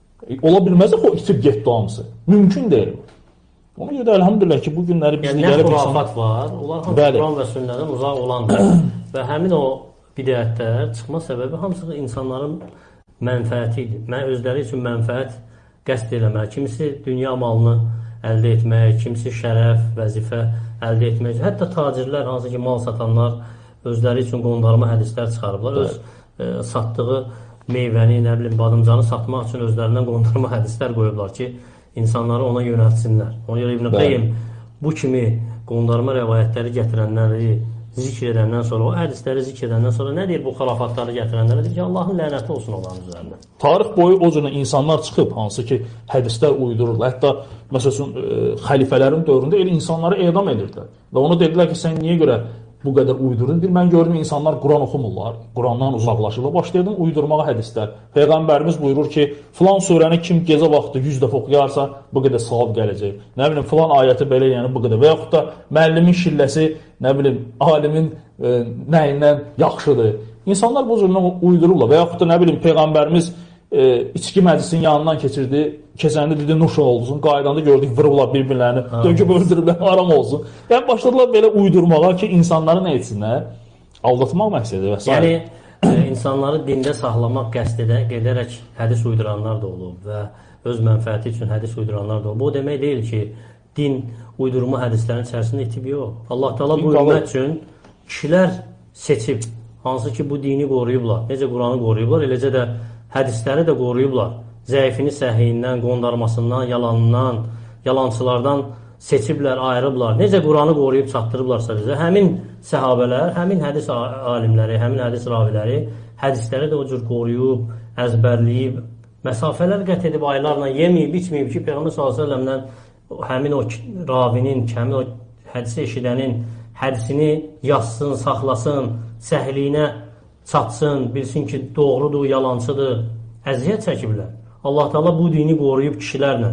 Ola bilməzək o itib getdi hamısı. Mümkün deyil. Ona görə də əlhamdülillah ki, bu günləri biz nə xurafat var, onlar hamısı Quran və sünnədən uzaq olandır. Və həmin o bidətlər çıxma səbəbi hamısı insanların mənfəəti idi. Özləri üçün mənfəət qəsd eləmək, kimisi dünya malını əldə etmək, kimisi şərəf, vəzifə əldə etmək. Hətta tacirlər, hansı ki mal satanlar özləri üçün qondarma hədislər çıxarıblar. Öz satdığı meyvəni, nə bilim, badımcanı satmaq üçün özlərindən qondarma hədislər qoyublar ki, insanları ona yönəltsinlər. Ona görə İbn Qayyim bu kimi qondarma rəvayətləri gətirənləri zikr edəndən sonra, o hədisləri zikr edəndən sonra nə deyir bu xurafatları gətirənlərə? Deyir ki, Allahın lənəti olsun onların üzərində. Tarix boyu o cürə insanlar çıxıb, hansı ki, hədislər uydururlar. Hətta, məsələn, xəlifələrin dövründə elə insanları edam edirdilər. Və ona dedilər ki, sən niyə görə bu qədər uydurun? Mən gördüm, insanlar Quran oxumurlar, Qurandan uzaqlaşırlar. Başlayırdım uydurmağa hədislər. Peyğəmbərimiz buyurur ki, filan surəni kim gecə vaxtı 100 dəfə oxuyarsa, bu qədər savab gələcək. Nə bilim, filan ayəti belə yəni bu qədər. Və yaxud da müəllimin şilləsi, nə bilim, alimin nəyindən yaxşıdır. İnsanlar bu cürlə uydururlar. Və yaxud da, nə bilim, Peyğəmbərimiz içki məclisinin yanından keçirdi, keçəndə dedi, nuş olsun, qaydanda gördük, vırıblar bir-birlərini, döküb öldürüblər, aram olsun. Yəni, başladılar belə uydurmağa ki, insanları nə etsinlər? Aldatmaq məqsədi və s. Yəni, insanları dində saxlamaq qəsd edərək hədis uyduranlar da olub və öz mənfəəti üçün hədis uyduranlar da olub. Bu demək deyil ki, din uydurma hədislərin içərisində itib yox. Allah Teala bu ümmət üçün kişilər seçib, hansı ki, bu dini qoruyublar, necə Quranı qoruyublar, eləcə də hədisləri də qoruyublar. Zəifini səhiyindən, qondarmasından, yalanından, yalançılardan seçiblər, ayırıblar. Necə Quranı qoruyub çatdırıblarsa bizə, həmin səhabələr, həmin hədis alimləri, həmin hədis raviləri hədisləri də o cür qoruyub, əzbərləyib, məsafələr qət edib, aylarla yeməyib, içməyib ki, Peyğəmbər s.ə.v-dən həmin o ravinin, həmin o hədisi eşidənin hədisini yazsın, saxlasın, səhliyinə çatsın, bilsin ki, doğrudur, yalancıdır, əziyyət çəkiblər. Allah Teala bu dini qoruyub kişilərlə,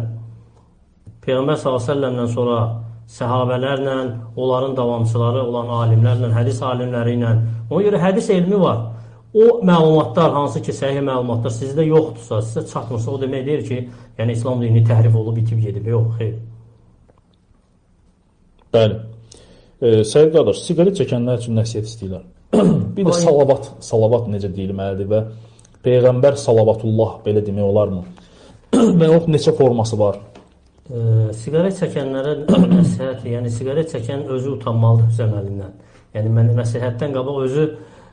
Peyğəmbər s.ə.v-dən sonra səhabələrlə, onların davamçıları olan alimlərlə, hədis alimləri ilə. Ona görə hədis elmi var. o məlumatlar, hansı ki, səhih məlumatlar sizdə yoxdursa, sizə çatmırsa, o demək deyir ki, yəni İslam dini təhrif olub, itib gedib. Yox, xeyr. Bəli. Səyyid qardaş, siqaret çəkənlər üçün nəsiyyət istəyirlər. Bir də salavat necə deyilməlidir və Peyğəmbər salavatullah belə demək olarmı? Və o neçə forması var? Siqaret çəkənlərə nəsihət, yəni siqaret çəkən özü utanmalıdır öz əməlindən. Yəni mən nəsihətdən qabaq özü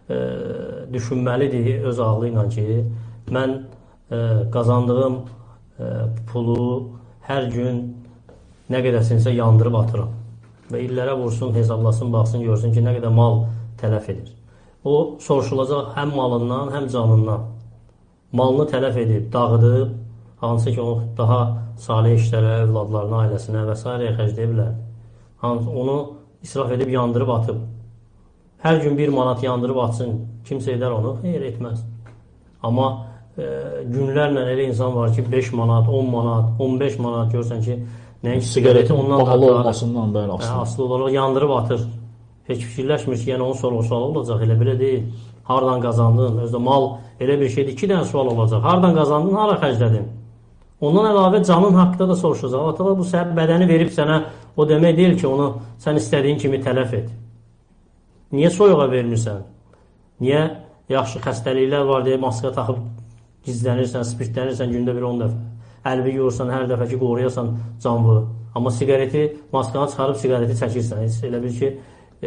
düşünməlidir öz ağlı ilə ki, mən qazandığım pulu hər gün nə qədərsinsə yandırıb atıram. Və illərə vursun, hesablasın, baxsın, görsün ki, nə qədər mal tələf edir. O soruşulacaq həm malından, həm canından. Malını tələf edib, dağıdıb, hansı ki, onu daha salih işlərə, övladlarına, ailəsinə və s. xərcləyə bilər. Onu israf edib, yandırıb atıb. Hər gün 1 manat yandırıb atsın, kimsə edər onu? Xeyr, etməz. Amma günlərlə elə insan var ki, 5 manat, 10 manat, 15 manat görsən ki, nəyin siqareti ondan bahalı olmasından bəli, aslı olaraq yandırıb atır. Heç fikirləşmir ki, yəni onun sorğu-sualı olacaq, elə belə deyil. Hardan qazandın? Özdə mal elə bir şeydir, 2 dənə sual olacaq. Hardan qazandın, hara xərclədin? Ondan əlavə canın haqqında da soruşacaq. Atalar bu bədəni verib sənə, o demək deyil ki, onu sən istədiyin kimi tələf et. Niyə soyuğa vermirsən? Niyə yaxşı xəstəliklər var deyə maska taxıb gizlənirsən, spirtlənirsən gündə bir 10 dəfə? Əlbi yuyursan, hər dəfə ki, qoruyasan canlı. Amma siqareti, maskanı çıxarıb siqareti çəkirsən. Heç elə bir ki,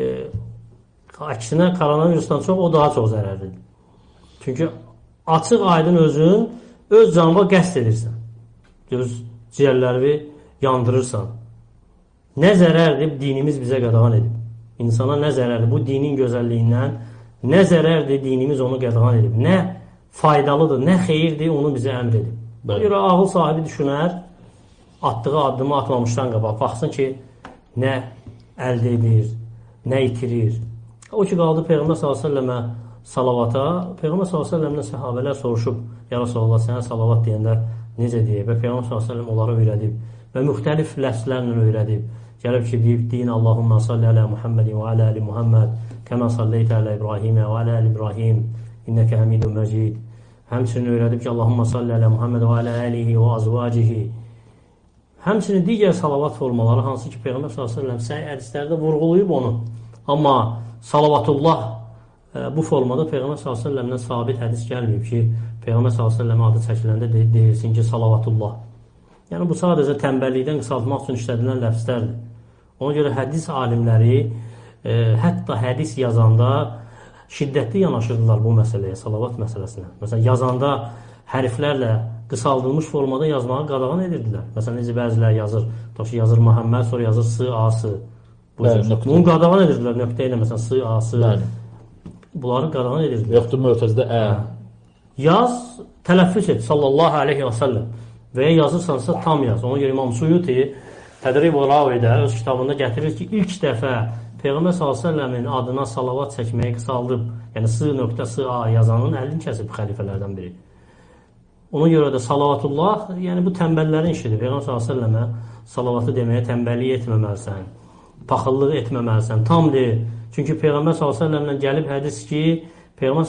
əksinə koronavirusdan çox o daha çox zərərlidir. Çünki açıq aydın özün öz canına qəsd edirsən. Öz ciyərləri yandırırsan. Nə zərərdir dinimiz bizə qadağan edib. İnsana nə zərərdir bu dinin gözəlliyindən, nə zərərdir dinimiz onu qadağan edib. Nə faydalıdır, nə xeyirdir onu bizə əmr edib. Buna görə ağıl sahibi düşünər, atdığı addımı atmamışdan qabaq, baxsın ki, nə əldə edir, nə itirir. O ki, qaldı Peyğəmbər s.ə.və salavata, Peyğəmbər s.ə.və səhabələr soruşub, ya Rasulullah, sənə salavat deyəndə necə deyib və Peyğəmbər s.ə.v onları öyrədib və müxtəlif ləfslərlə öyrədib. Gəlib ki, deyib, deyin Allahumma salli alə Muhammedin və alə ali Muhammed kəmə salleytə alə İbrahimə və alə ali İbrahim innəkə həmidun məcid. Həmçinin öyrədib ki, Allahumma salli alə Muhammed və alə alihi və azvacihi. Həmçinin digər salavat formaları, hansı ki, Peyğəmbər s.ə.v səhi hədislərdə vurğulayıb onu. Amma salavatullah bu formada Peyğəmbər s.ə.v-dən sabit hədis gəlməyib ki, Peyğəmbər s.ə.v adı çəkiləndə deyilsin ki, salavatullah. Yəni, bu sadəcə tənbəllikdən qısaltmaq üçün işlədilən ləfslərdir. Ona görə hədis alimləri hətta hədis yazanda şiddətli yanaşırdılar bu məsələyə, salavat məsələsinə. Məsələn, yazanda hərflərlə qısaldılmış formada yazmağı qadağan edirdilər. Məsələn, necə bəzilər yazır, yazır Muhammed, sonra yazır S-A-S. Bunu qadağan edirdilər nöqtə ilə, məsələn, S-A-S. Bunları qadağan edirdilər. Yoxdur, mötəzdə Yaz, tələffüz et, sallallahu aleyhi və səlləm. Və ya yazırsansa tam yaz. Ona görə İmam Suyuti Tədrib-ı Ravidə öz kitabında gətirir ki, ilk dəfə Peyğəmbər s.ə.v-in adına salavat çəkməyi qısaldıb, yəni S.A yazanın əlini kəsib xəlifələrdən biri. Ona görə də salavatullah, yəni bu tənbəllərin işidir. Peyğəmbər s.ə.və salavatı deməyə tənbəllik etməməlisən, paxıllıq etməməlisən, tam deyil. Çünki Peyğəmbər s.ə.və gəlib hədis ki, Peyğəmbər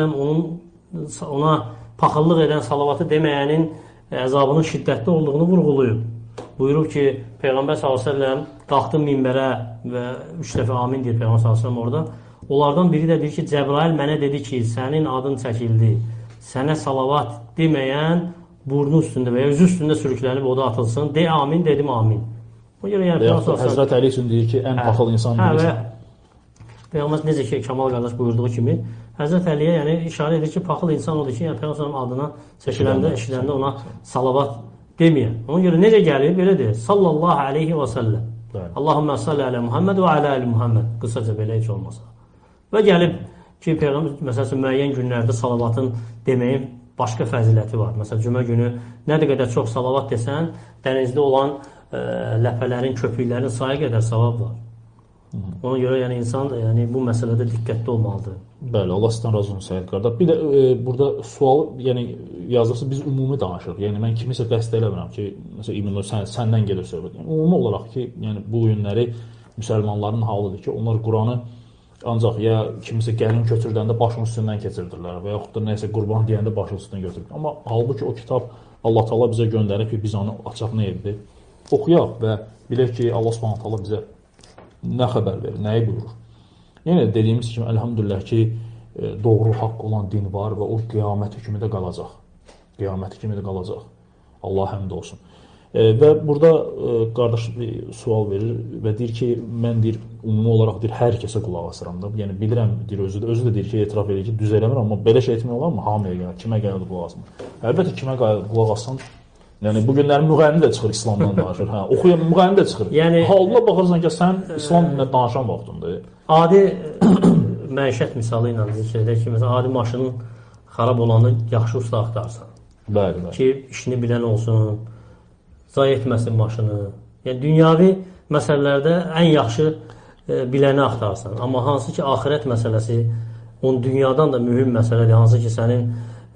s.ə.v ona paxıllıq edən salavatı deməyənin əzabının şiddətli olduğunu vurğulayıb. Buyurub ki, Peyğəmbər s.ə.v qalxdı minbərə və 3 dəfə amin deyir Peyğəmbər s.ə.v orada. Onlardan biri də deyir ki, Cəbrail mənə dedi ki, sənin adın çəkildi. Sənə salavat deməyən burnu üstündə və ya üzü üstündə sürüklənib o da atılsın. De amin, dedim amin. O görə yəni Həzrət Əli üçün deyir ki, ən paxıl insan bilirsən. Peyğəmbər necə ki, Kamal qardaş buyurduğu kimi, Həzrət Əliyə yəni işarə edir ki, paxıl insan odur ki, yəni Peyğəmbər adına çəkiləndə, eşidəndə ona salavat deməyən. Ona görə necə gəlir? Belə deyir. Sallallahu aleyhi və səlləm. Allahümmə salli alə Muhammed və alə ali Muhammed. Qısaca belə heç olmasa. Və gəlib ki, Peyğəmbər məsələn müəyyən günlərdə salavatın deməyin başqa fəziləti var. Məsələn, cümə günü nə qədər çox salavat desən, dənizdə olan ləpələrin, köpüklərin sayı qədər savab var. Ona görə yəni insan bu məsələdə diqqətli olmalıdır. Bəli, Allah sizdən razı olsun Səyyid qardaş. Bir də burada sual, yəni yazısı biz ümumi danışırıq. Yəni mən kimisə qəsd eləmirəm ki, məsələn İbn səndən gedir söhbət. Yəni ümumi olaraq ki, yəni bu günləri müsəlmanların halıdır ki, onlar Quranı Ancaq ya kimisə gəlin köçürdəndə başının üstündən keçirdirlər və yaxud da nəsə qurban deyəndə başının üstündən götürür. Amma halbuki o kitab Allah Taala bizə göndərib ki, biz onu açaq nə edirik? Oxuyaq və bilək ki, Allah Subhanahu taala bizə nə xəbər verir, nəyi buyurur. Yəni dediyimiz kimi elhamdülillah ki, doğru, haqq olan din var və o qiyamət kimi də qalacaq. Qiyaməti kimi də qalacaq. Allah həmd olsun. Və burada qardaş bir sual verir və deyir ki, mən deyir ümumi olaraq deyir hər kəsə qulaq asıram da. Yəni bilirəm deyir özü də deyir ki, etiraf edir ki, düz eləmir, amma belə şey etmək olarmı? Hamıya gəlir, kimə gəlir qulaq asmaq? Əlbəttə kimə qulaq assan, yəni bu günlərin müğənni də çıxır İslamdan danışır. Hə, oxuyan müğənni də çıxır. Yəni halına baxırsan ki, sən İslam dinində danışan vaxtındır. Adi məişət misalı ilə zikr edək ki, məsələn, adi maşının xarab olanı yaxşı usta axtarsan. Bəli. Ki, işini bilən olsun, zay etməsin maşını. Yəni, dünyavi məsələlərdə ən yaxşı biləni axtarsan. Amma hansı ki, axirət məsələsi, onun dünyadan da mühüm məsələdir. Hansı ki, sənin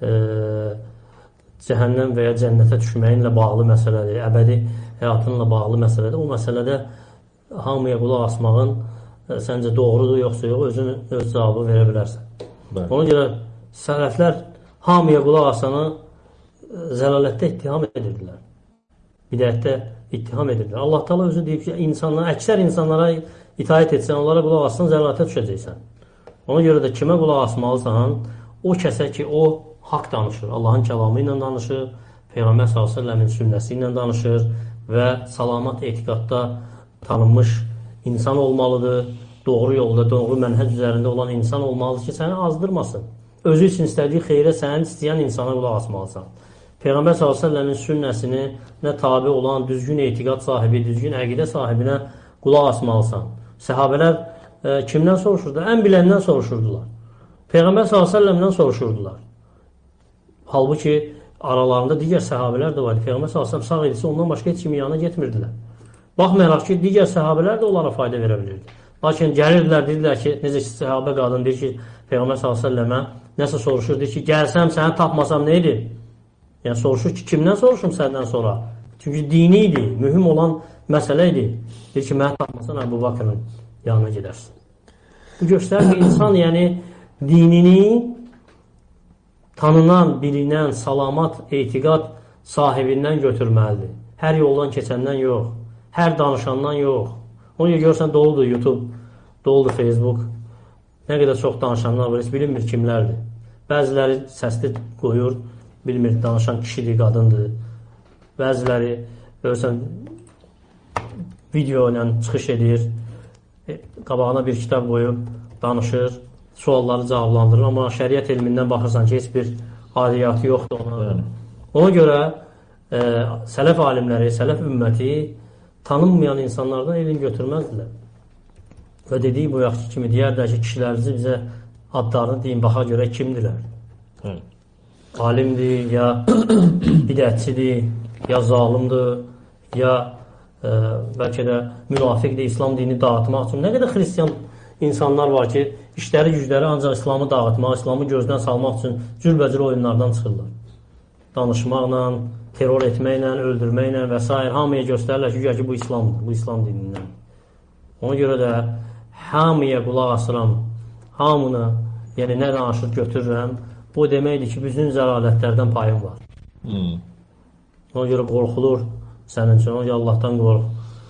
cəhənnəm və ya cənnətə düşməyinlə bağlı məsələdir, əbədi həyatınla bağlı məsələdir. O məsələdə hamıya qulaq asmağın səncə doğrudur, yoxsa yox, özün öz cavabı verə bilərsən. Bəli. Ona görə sələflər hamıya qulaq asanı zəlalətdə ittiham edirdilər. Bidətdə ittiham edirlər. Allah Taala özü deyib ki, əksər insanlara itaət etsən, onlara qulaq assan, zəlalətə düşəcəksən. Ona görə də kimə qulaq asmalısan, o kəsə ki, o haqq danışır, Allahın kəlamı ilə danışır, Peyğəmbər s.ə.v-in sünnəsi ilə danışır və salamat etiqadda tanınmış insan olmalıdır, doğru yolda, doğru mənhəc üzərində olan insan olmalıdır ki, səni azdırmasın. Özü üçün istədiyi xeyrə səni istəyən insana qulaq asmalısan. Peyğəmbər s.ə.v-in sünnəsini nə tabi olan düzgün etiqad sahibi, düzgün əqidə sahibinə qulaq asmalısan. Səhabələr kimdən soruşurdu? Ən biləndən soruşurdular. Peyğəmbər s.ə.v-dən soruşurdular. Halbuki aralarında digər səhabələr də var. Peyğəmbər s.ə.v sağ idisə ondan başqa heç kimin yanına getmirdilər. Baxmayaraq ki, digər səhabələr də onlara fayda verə bilirdi. Lakin gəlirdilər, dedilər ki, necə ki, səhabə qadın deyir ki, Peyğəmbər s.ə.və nəsə soruşur, deyir ki, gəlsəm, səni tapmasam nə edir? Yəni, soruşur ki, kimdən soruşum səndən sonra? Çünki dini idi, mühüm olan məsələ idi. Deyir ki, mənə tapmasan, Əbu Bakırın yanına gedərsin. Bu göstərir ki, insan yəni dinini tanınan, bilinən, salamat, etiqad sahibindən götürməlidir. Hər yoldan keçəndən yox, hər danışandan yox. Onu görürsən, doludur YouTube, doludur Facebook. Nə qədər çox danışanlar var, heç bilinmir kimlərdir. Bəziləri səsli qoyur, bilmir, danışan kişidir, qadındır. Bəziləri, görürsən, video ilə çıxış edir, qabağına bir kitab qoyub, danışır, sualları cavablandırır, amma şəriət elmindən baxırsan ki, heç bir adiyyatı yoxdur ona. Ona görə sələf alimləri, sələf ümməti tanınmayan insanlardan elm götürməzdilər. Və dediyi bu yaxşı kimi deyərlər ki, kişilərinizi bizə adlarını deyin, baxa görə kimdirlər? Alimdir, ya bidətçidir, ya zalimdir, ya bəlkə də münafiqdir, İslam dini dağıtmaq üçün. Nə qədər xristiyan insanlar var ki, işləri gücləri ancaq İslamı dağıtmaq, İslamı gözdən salmaq üçün cürbəcür oyunlardan çıxırlar. Danışmaqla, terror etməklə, öldürməklə və s. hamıya göstərirlər ki, bu İslamdır, bu İslam dinindən. Ona görə də hamıya qulaq asıram, hamını, yəni nə danışır götürürəm, bu deməkdir ki, bütün zəlalətlərdən payım var. Ona görə qorxulur sənin üçün, ona görə Allahdan qorx.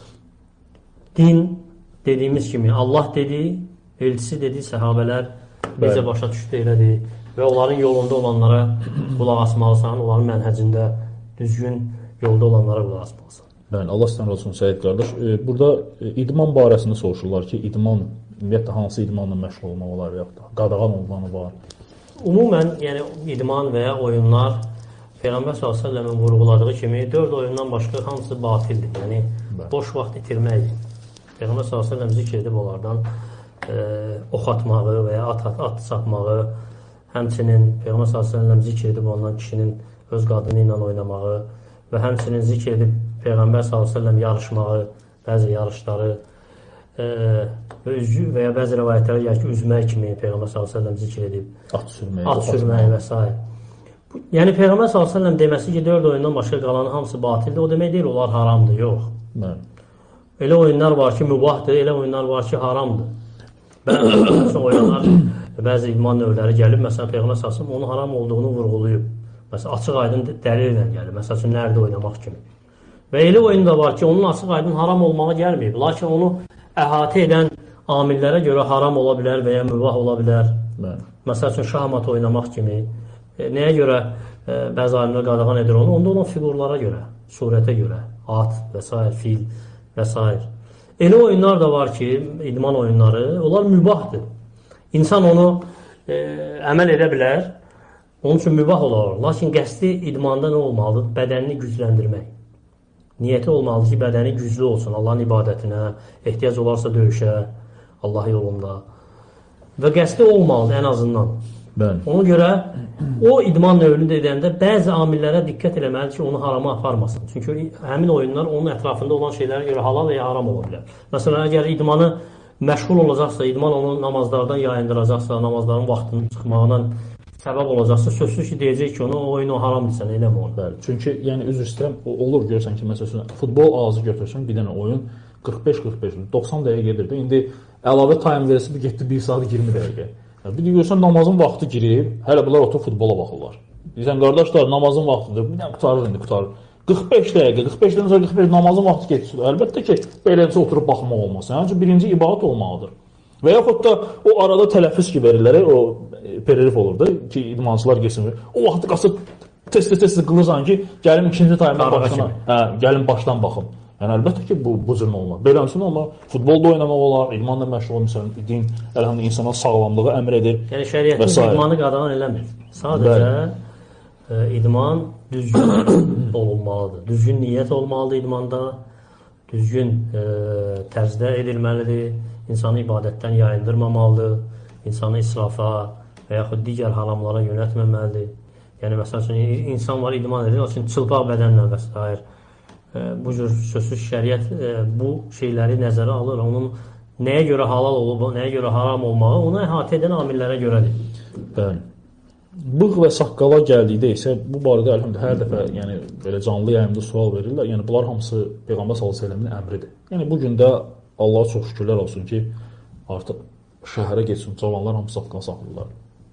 Din, dediyimiz kimi, Allah dedi, elçisi dedi, səhabələr necə başa düşdü elədir və onların yolunda olanlara qulaq asmalısan, onların mənhəcində düzgün yolda olanlara qulaq asmalısan. Bəli, Allah sizdən olsun Səid qardaş. Burada idman barəsində soruşurlar ki, idman, ümumiyyətlə hansı idmanla məşğul olmaq olar və yaxud da qadağan olmanı var? Ümumən, yəni idman və ya oyunlar Peyğəmbər s.ə.v-in vurğuladığı kimi 4 oyundan başqa hamısı batildir. Yəni, boş vaxt itirməkdir. Peyğəmbər s.ə.v zikr edib onlardan ox atmağı və ya at satmağı, həmçinin Peyğəmbər s.ə.v zikr edib ondan kişinin öz qadını ilə oynamağı və həmçinin zikr edib Peyğəmbər s.ə.v yarışmağı, bəzi yarışları və ya bəzi rəvayətlərə gəlir ki, üzmək kimi Peyğəmbər s.ə.v zikr edib, at sürmək və s. Yəni, Peyğəmbər s.ə.v deməsi ki, 4 oyundan başqa qalanın hamısı batildir, o demək deyil, onlar haramdır, yox. Elə oyunlar var ki, mübahdır, elə oyunlar var ki, haramdır. Bəzi oyunlar, bəzi idman növləri gəlib, məsələn, Peyğəmbər sallallahu onun haram olduğunu vurğulayıb. Məsələn, açıq aydın dəlillə gəlir. Məsəl üçün, nərdə oynamaq kimi. Və elə oyun da var ki, onun açıq aydın haram olmağa gəlməyib. Lakin onu əhatə edən amillərə görə haram ola bilər və ya mübah ola bilər. Məsəl üçün, şahmat oynamaq kimi. Nəyə görə bəzi alimlər qadağan edir onu? Onda olan fiqurlara görə, surətə görə, at və s. fil və s. Elə oyunlar da var ki, idman oyunları, onlar mübahdır. İnsan onu əməl edə bilər, onun üçün mübah olar. Lakin qəsdi idmanda nə olmalıdır? Bədənini gücləndirmək. Niyyəti olmalıdır ki, bədəni güclü olsun Allahın ibadətinə, ehtiyac olarsa döyüşə, Allah yolunda. Və qəsdi olmalıdır ən azından. Ona görə o idman növünü edəndə bəzi amillərə diqqət eləməlidir ki, onu harama aparmasın. Çünki həmin oyunlar onun ətrafında olan şeylərə görə halal və ya haram ola bilər. Məsələn, əgər idmanı məşğul olacaqsa, idman onu namazlardan yayındıracaqsa, namazların vaxtının çıxmağına səbəb olacaqsa, sözsüz ki, deyəcək ki, o oyunu haramdırsan, eləmə onu. Bəli, çünki yəni üzr istəyirəm, olur görsən ki, məsələn, futbol ağzı götürsün, bir dənə oyun 45-45, 90 dəqiqə gedirdi. İndi əlavə time verisi bir getdi 1 saat 20 dəqiqə. Bir də görsən, namazın vaxtı girib, hələ bunlar oturub futbola baxırlar. Deyirsən, qardaşlar, namazın vaxtıdır, bir dənə qutarır, indi qutarır. 45 dəqiqə, 45-dən sonra 45 namazın vaxtı geçsin. Əlbəttə ki, beləncə oturub baxmaq olmaz. Yəni, birinci ibadət olmalıdır. Və yaxud da o arada tələffüz ki verirlər, o periodif olurdu ki, idmançılar geçsin. O vaxtı qasıb tez-tez qılırsan ki, gəlim ikinci tayımdan başına, gəlim başdan baxım. Yəni, əlbəttə ki, bu cür olmaz. Beləncə olmaz. Futbolda oynamaq olar, idmanla məşğul olmuşsan, din, əlhamdülillah, insana sağlamlığı əmr edir. Yəni, şəriyyətin idmanı qadağan eləmir. Sadəcə idman düzgün olunmalıdır. Düzgün niyyət olmalıdır idmanda, düzgün tərzdə edilməlidir, insanı ibadətdən yayındırmamalıdır, insanı israfa və yaxud digər haramlara yönətməməlidir. Yəni, məsəl üçün, insan var, idman edir, lakin çılpaq bədənlə və s. Bu cür sözsüz şəriət bu şeyləri nəzərə alır. Onun nəyə görə halal olub, nəyə görə haram olmağı onu əhatə edən amillərə görədir. Bəli. Bığ və saqqala gəldikdə isə bu barədə əlhamdülillah hər dəfə yəni belə canlı yayımda sual verirlər. Yəni bunlar hamısı Peyğəmbər sallallahu əleyhi və səlləmin əmridir. Yəni bu gün də Allah'a çox şükürlər olsun ki, artıq şəhərə getsin, cavanlar hamısı saqqal saxlayırlar.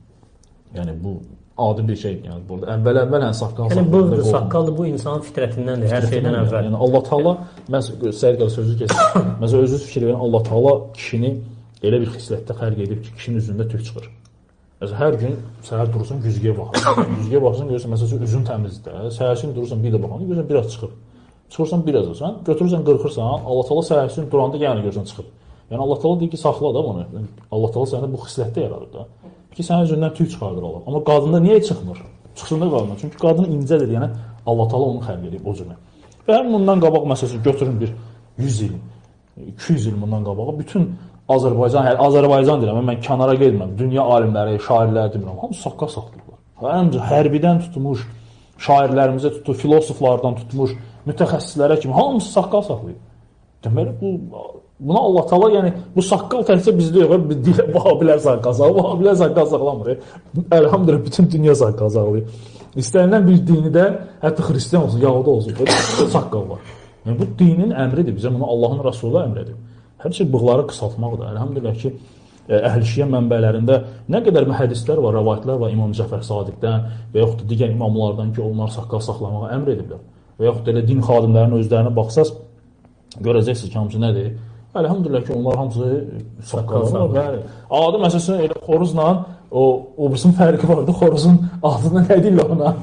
Yəni bu adi bir şey, yəni burada əvvəl saqqal saxlayır. Yəni bığdır, saqqaldır, bu insanın fitrətindəndir, hər şeydən əvvəl. Yəni Allah Taala Səid qardaş sözü keçsin. Məsələn özünüz fikir verin, Allah Taala kişini elə bir xislətdə xəlq edib ki, kişinin üzündə tük çıxır. Məsələn hər gün səhər durursan güzgüyə baxırsan. Güzgüyə baxırsan görürsən məsələn üzün təmizdir. Səhərsin durursan bir də baxırsan görürsən biraz çıxıb. Çıxırsan biraz da sən götürürsən qırxırsan, Allah Taala səhərsin duranda yenə görürsən çıxıb. Yəni Allah Taala deyir ki, saxla da bunu. Allah Taala səndə bu xislətdə yaradır da. Ki sənin üzündən tüy çıxardır Allah. Amma qadında niyə çıxmır? Çıxsın da qadına. Çünki qadın incədir, yəni Allah Taala onu xəlq edib o cürə. Və hər bundan qabaq məsələn götürün bir 100 il, 200 il bundan qabağa bütün Azərbaycan deyirəm, mən kənara getmirəm. Dünya alimləri, şairləri demirəm, hamısı saqqal saxlayırlar. Hərbidən tutmuş, şairlərimizə tutmuş, filosoflardan tutmuş, mütəxəssislərə kimi hamısı saqqal saxlayır. Deməli buna Allah Taala yəni bu saqqal təkcə bizdə yox, biz dilə baxa bilər saqqal saxlayır, baxa bilər saqqal saxlamır. Elhamdülillah bütün dünya saqqal saxlayır. İstənilən bir dini də hətta xristian olsun, yahudi olsun, saqqal var. Yəni bu dinin əmridir, bizə bunu Allahın Rəsulu əmr edib. Həmçinin bığları qısaltmaqdır. Elhamdülillah ki, Əhl-i-Şiə mənbələrində nə qədər hədislər var, rəvayətlər var İmam Cəfər Sadiqdən və yaxud da digər imamlardan ki, onlar saqqal saxlamağa əmr ediblər. Və yaxud da elə din xadimlərinin özlərinə baxsaz, görəcəksiniz ki, hamısı nədir? Elhamdülillah ki, onlar hamısı saqqal var. Adı məsələn elə xoruzla o birisinin fərqi vardı. Xoruzun adını nə deyirlər ona?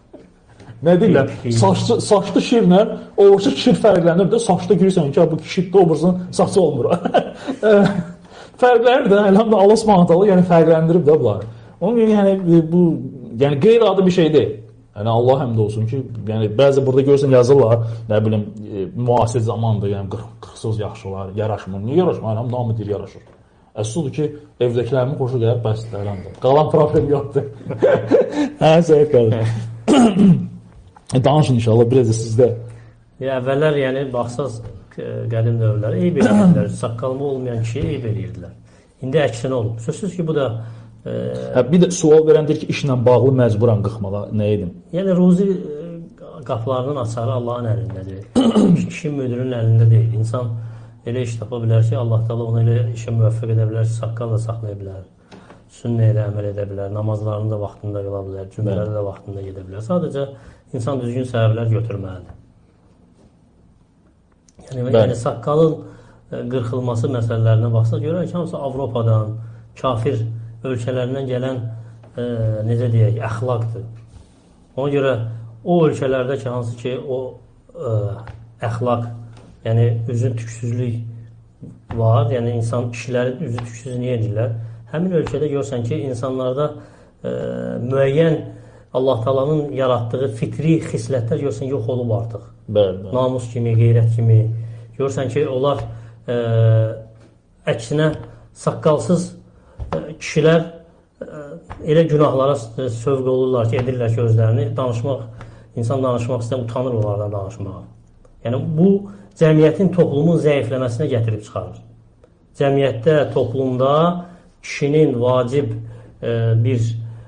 Nə deyirlər? Saçlı şirlə oğurcu şir fərqlənir də, saçda görürsən ki, bu kişidə oğurcunun saçı olmur. Fərqlənir də, elhamdülillah Allah Subhanahu taala yəni fərqləndirib də bunları. Onun yəni bu yəni qeyri-adi bir şey deyil. Yəni Allah həmd olsun ki, yəni bəzi burada görürsən yazırlar, nə bilim müasir zamandır, yəni 40 yaxşılar, yaraşmır. Niyə yaraşmır? Elhamdülillah hamı deyir yaraşır. Əsasıdır ki, evdəkilərimin xoşu gəlir, bəsdir, elhamdülillah. Qalan problem yoxdur. Hə, Səid qardaş. Danışın inşallah, biraz da sizdə. Əvvəllər, yəni, baxsaz qədim dövrlərə eyb edirdilər. Saqqalma olmayan kişiyə eyb edirdilər. İndi əksinə olub. Sözsüz ki, bu da... Bir də sual verəndir ki, işlə bağlı məcburan qıxmağa nə edim? Yəni, ruzi qapılarının açarı Allahın əlindədir. İşin müdürünün əlində deyil. İnsan elə iş tapa bilər ki, Allah Taala onu elə işə müvəffəq edə bilər ki, saqqal da saxlaya bilər, sünnəyə də əməl edə bilər, namazlarını da vaxtında qıla bilər, cümlələri də vaxtında gedə bilər. Sadəcə insan düzgün səbəblər götürməlidir. Yəni saqqalın qırxılması məsələlərinə baxsa görək ki, hamısı Avropadan, kafir ölkələrindən gələn necə deyək, əxlaqdır. Ona görə o ölkələrdə ki, hansı ki o əxlaq, yəni üzün tüksüzlük var, yəni insan kişilərin üzü tüksüz niyə edirlər? Həmin ölkədə görsən ki, insanlarda müəyyən Allah Taalanın yaratdığı fitri xislətlər görsən yox olub artıq. Bəli. Namus kimi, qeyrət kimi. Görsən ki, onlar əksinə saqqalsız kişilər elə günahlara sövq olurlar ki, edirlər ki, özlərini insan danışmaq istəyən utanır onlardan danışmağa. Yəni, bu cəmiyyətin, toplumun zəifləməsinə gətirib çıxarır. Cəmiyyətdə, toplumda kişinin vacib bir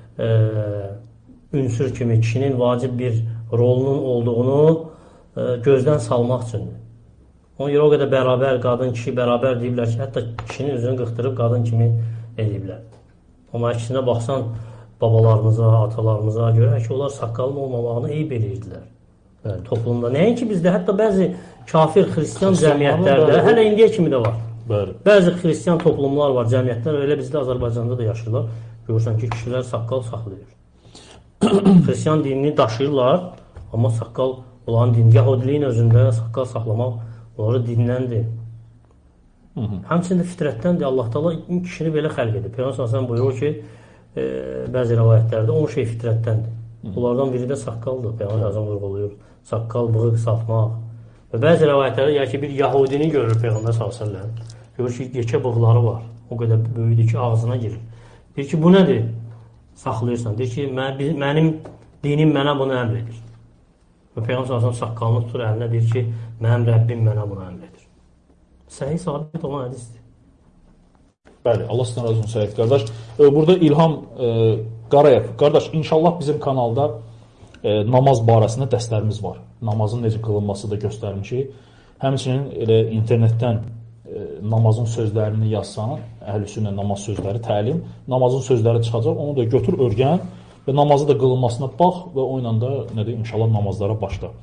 ünsür kimi, kişinin vacib bir rolunun olduğunu gözdən salmaq üçündür. Ona görə o qədər bərabər, qadın, kişi bərabər deyiblər ki, hətta kişinin üzünü qıxdırıb qadın kimi ediblər. Amma əksinə baxsan, babalarımıza, atalarımıza görə ki, onlar saqqalın olmamağını eyb edirdilər toplumda. Nəinki bizdə, hətta bəzi kafir, xristiyan cəmiyyətlərdə, hələ indiyə kimi də var. Bəzi xristiyan toplumlar var, cəmiyyətlər, elə bizdə Azərbaycanda da yaşayırlar. Görürsən ki, kişilər saqqal saxlayır. Xristiyan dinini daşıyırlar, amma saqqal olan din, yahudiliyin özündə saqqal saxlamaq onları dinləndir. Həmçində fitrətdəndir. Allah Taala kişini belə xəlq edib. Peyğəmbər sallallahu buyurur ki, bəzi rivayətlərdə 10 şey fitrətdəndir. Bunlardan biri də saqqaldır. Peyğəmbər sallallahu vurğulayır. Saqqal, bığıq salmaq. Və bəzi rivayətlərdə ya ki, bir yahudini görür Peyğəmbər sallallahu görür ki, yekə bığları var. O qədər böyüdür ki, ağzına girir. Deyir ki, bu nədir? Saxlayırsan. Deyir ki, mənim dinim mənə bunu əmr edir. Və Peyğəmbər sallallahu saqqalını tutur əlinə, deyir ki, mənim Rəbbim mənə bunu əmr edir. Səhih sabit olan hədisdir. Bəli, Allah sizdən razı olsun Səid qardaş. Burada İlham Qarayev, qardaş, inşallah bizim kanalda namaz barəsində dərslərimiz var. Namazın necə qılınması da göstərmişik. Həmçinin elə internetdən namazın sözlərini yazsan, əhlüsünnə namaz sözləri, təlim, namazın sözləri çıxacaq, onu da götür, örgən və namazı da qılınmasına bax və o ilə də inşallah namazlara başla.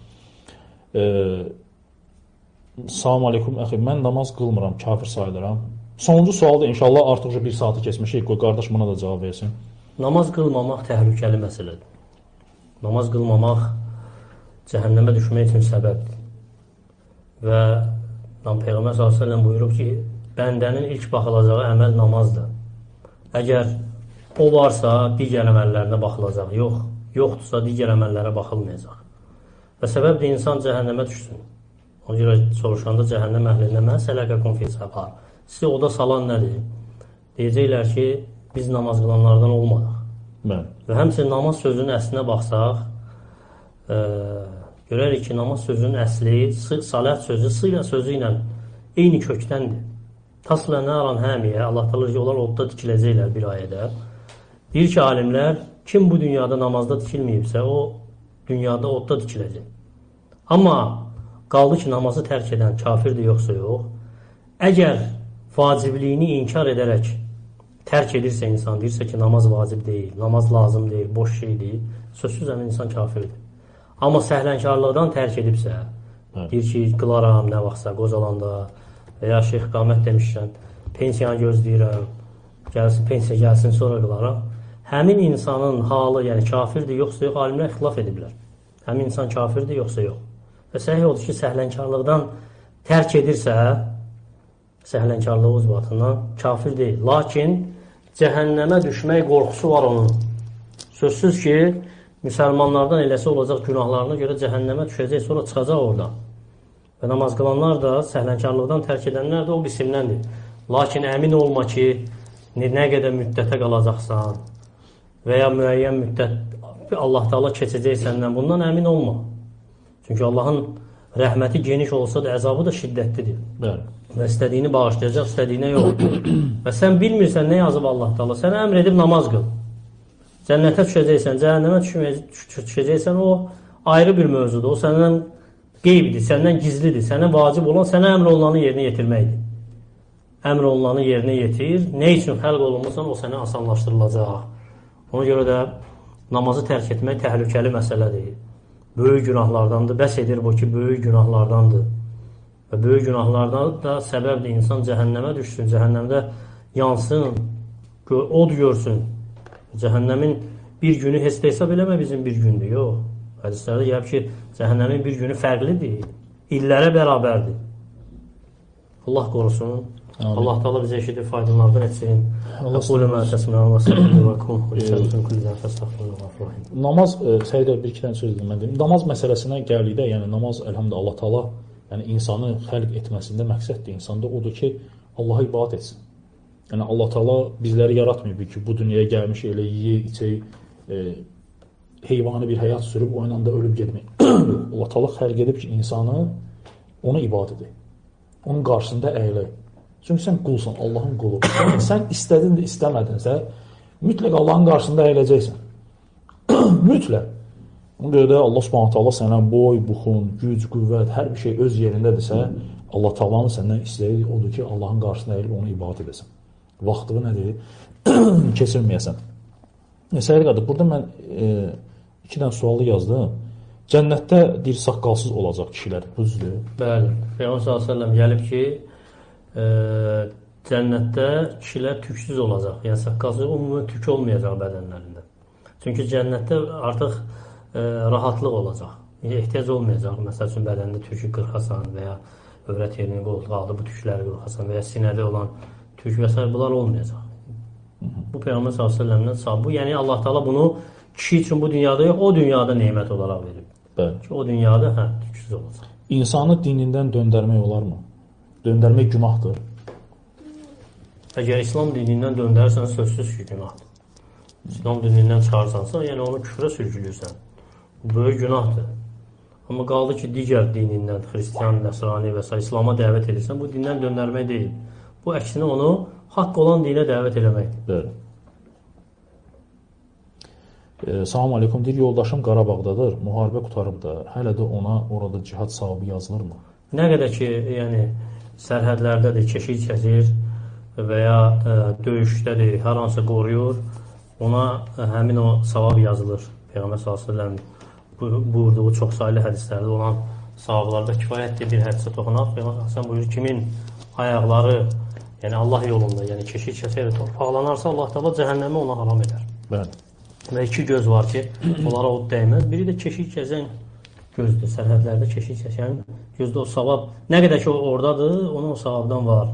Salam aleykum, əxi, mən namaz qılmıram, kafir sayılıram. Sonuncu sual da inşallah artıqca bir saatı keçmişik, qoy qardaş buna da cavab versin. Namaz qılmamaq təhlükəli məsələdir. Namaz qılmamaq cəhənnəmə düşmək üçün səbəbdir. Və Peyğəmbər s.ə.v buyurub ki, bəndənin ilk baxılacağı əməl namazdır. Əgər o varsa, digər əməllərinə baxılacaq. Yoxdursa, digər əməllərə baxılmayacaq. Və səbəb də insan cəhənnəmə düşsün. Ona görə soruşanda cəhənnəm əhlindən mən sələkəkum fi səqar. Sizi oda salan nədir? Deyəcəklər ki, biz namaz qılanlardan olmadıq. Və həmçinin namaz sözünün əslinə baxsaq, görərik ki, namaz sözünün əsli, salət sözü, sılə sözü ilə eyni kökdəndir. Taslə nəran həmiyə, Allah təala ki, onlar odda dikiləcəklər bir ayədə. Deyir ki, alimlər, kim bu dünyada namazda dikilməyibsə, o dünyada odda dikiləcək. Amma qaldı ki, namazı tərk edən kafirdir yoxsa yox. Əgər vacibliyini inkar edərək tərk edirsə insan, deyirsə ki, namaz vacib deyil, namaz lazım deyil, boş şey deyil, sözsüz əmin insan kafirdir. Amma səhlənkarlıqdan tərk edibsə, deyir ki, qılaram nə vaxtsa, qocalanda və ya şeyx qamət demişkən, pensiyanı gözləyirəm, pensiya gəlsin, sonra qılaram. Həmin insanın halı, yəni kafirdir yoxsa yox, alimlər ixtilaf ediblər. Həmin insan kafirdir yoxsa yox. Və səhih odur ki, səhlənkarlıqdan tərk edirsə, səhlənkarlığı uzbatından kafir deyil. Lakin cəhənnəmə düşmək qorxusu var onun. Sözsüz ki, müsəlmanlardan eləsi olacaq günahlarına görə cəhənnəmə düşəcək, sonra çıxacaq oradan. Və namaz qılanlar da, səhlənkarlıqdan tərk edənlər də o qismdəndir. Lakin əmin olma ki, nə qədər müddətə qalacaqsan və ya müəyyən müddət Allah Taala keçəcək səndən, bundan əmin olma. Çünki Allahın rəhməti geniş olsa da əzabı da şiddətlidir. Və istədiyini bağışlayacaq, istədiyinə yox. Və sən bilmirsən nə yazıb Allah Taala. Sənə əmr edib namaz qıl. Cənnətə düşəcəksən, cəhənnəmə düşəcəksən, o ayrı bir mövzudur. O səndən qeybdir, səndən gizlidir. Sənə vacib olan, sənə əmr olunanı yerinə yetirməkdir. Əmr olunanı yerinə yetir. Nə üçün xəlq olunmuşsan, o sənə asanlaşdırılacaq. Ona görə də namazı tərk etmək təhlükəli məsələdir. Böyük günahlardandır. Bəs edir bu ki, böyük günahlardandır. Və böyük günahlardan da səbəbdir insan cəhənnəmə düşsün, cəhənnəmdə yansın, od görsün. Cəhənnəmin bir günü heç də hesab eləmə bizim bir gündür, yox. Hədislərdə gəlib ki, cəhənnəmin bir günü fərqlidir, illərə bərabərdir. Allah qorusun. Allah Teala bizə eşidib faydalardan etsin. Namaz, Səid bir iki dənə söz dedim. Namaz məsələsinə gəldikdə, yəni namaz elhamdülillah Allah Teala yəni insanı xəlq etməsində məqsəddir. İnsanda odur ki, Allaha ibadət etsin. Yəni Allah Teala bizləri yaratmayıb ki, bu dünyaya gəlmiş elə yeyib, içək, heyvani bir həyat sürüb o ilə də ölüb getmək. Allah Teala xəlq edib ki, insanı ona ibadət edir. Onun qarşısında əyilək. Çünki sən qulsan, Allahın qulu. Sən istədin də istəmədinsə, mütləq Allahın qarşısında əyiləcəksən. Mütləq. Ona görə də Allah Subhanahu taala sənə boy, buxun, güc, qüvvət, hər bir şey öz yerindədirsə, Allah Taala'nın səndən istəyi odur ki, Allahın qarşısında əyilib onu ibadət edəsən. Vaxtını nədir? Keçirməyəsən. Səyyid qardaş, burada mən iki dənə sualı yazdım. Cənnətdə deyir, saqqalsız olacaq kişilər. Düzdür? Bəli. Peyğəmbər sallallahu əleyhi və səlləm gəlib ki, cənnətdə kişilər tüksüz olacaq. Yəni saqqalsız, ümumən tük olmayacaq bədənlərində. Çünki cənnətdə artıq rahatlıq olacaq. Ehtiyac olmayacaq. Məsəl üçün bədəndə tükü qırxasan və ya övrət yerini qaldı bu tükləri qırxasan və ya sinədə olan tük və s. bunlar olmayacaq. Bu Peyğəmbər sallallahu əleyhi və səlləmdən sahib. Bu yəni Allah Teala bunu kişi üçün bu dünyada yox, o dünyada nemət olaraq verib. Bəli. Ki o dünyada tüksüz olacaq. İnsanı dinindən döndərmək olarmı? Döndərmək günahdır. Əgər İslam dinindən döndərsən, sözsüz ki, günahdır. İslam dinindən çıxarsansa, yəni onu küfrə sürgülürsən. Bu böyük günahdır. Amma qaldı ki, digər dinindən, xristiyan, nəsrani və s. İslama dəvət edirsən, bu dindən döndərmək deyil. Bu əksinə onu haqq olan dinə dəvət eləməkdir. Bəli. Salam aleykum, deyir, yoldaşım Qarabağdadır, müharibə qutarıb da, hələ də ona orada cihad savabı yazılırmı? Nə qədər ki, yəni, sərhədlərdədir, keşik çəkir və ya döyüşdədir, hər hansı qoruyur, ona həmin o savab yazılır. Peyğəmbər s.ə.v buyurduğu çox sayılı hədislərdə olan savablarda kifayətdir bir hədisə toxunaq. Peyğəmbər s.ə.v buyurur, kimin ayaqları, yəni Allah yolunda, yəni keşik çəkir, torpaqlanarsa Allah Teala cəhənnəmi ona haram edər. Bəli. Və iki göz var ki, onlara od dəymez. Biri də keşik kəsən gözdür. Sərhədlərdə keşik çəkən gözdə o savab. Nə qədər ki, o oradadır, onun o savabdan var.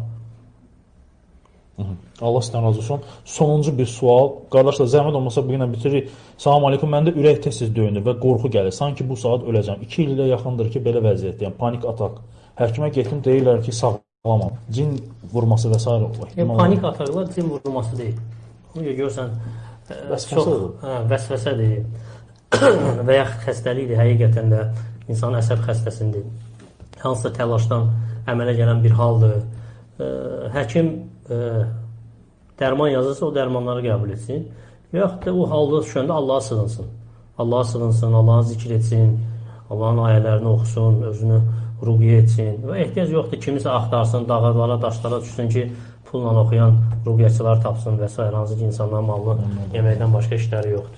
Allah sizdən razı olsun. Sonuncu bir sual. Qardaşlar, zəhmət olmasa bugünə bitiririk. Salam aleykum, məndə ürək tez-tez döyünür və qorxu gəlir. Sanki bu saat öləcəm. 2 ilə yaxındır ki, belə vəziyyətdəyəm. Panik atak. Həkimə getdim, deyirlər ki, sağlamam. Cin vurması və s. Panik ataklar cin vurması deyil. Bunu görsən, vəsvəsədir və ya xəstəlikdir, həqiqətən də insan əsəb xəstəsidir. Hansısa təlaşdan əmələ gələn bir haldır. Həkim dərman yazırsa, o dərmanları qəbul etsin. Yaxud da o halda düşəndə Allaha sığınsın. Allaha sığınsın, Allahı zikr etsin, Allahın ayələrini oxusun, özünü ruqiyyə etsin. Və ehtiyac yoxdur, kimisə axtarsın, dağlara, daşlara düşsün ki, pulla oxuyan ruqiyyəçilər tapsın və s. Hansı ki, insanların malını yeməkdən başqa işləri yoxdur.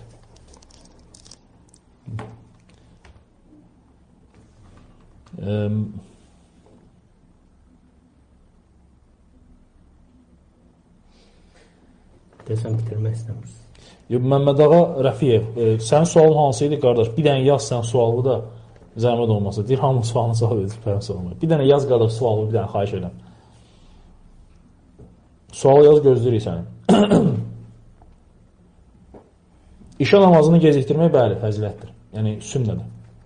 Desəm, bitirmək istəmirsin. Məmməd ağa Rəfiyev, sənin sualın hansı idi, qardaş? Bir dənə yaz sən sualı da zəhmət olmasa. Deyir, hamı sualını cavab edir. Bir dənə yaz, qardaş, sualı, bir dənə xahiş edirəm. Sualı yaz, gözləyirik səni. İşə namazını gecikdirmək, bəli, fəzilətdir. Yəni, sünnədir.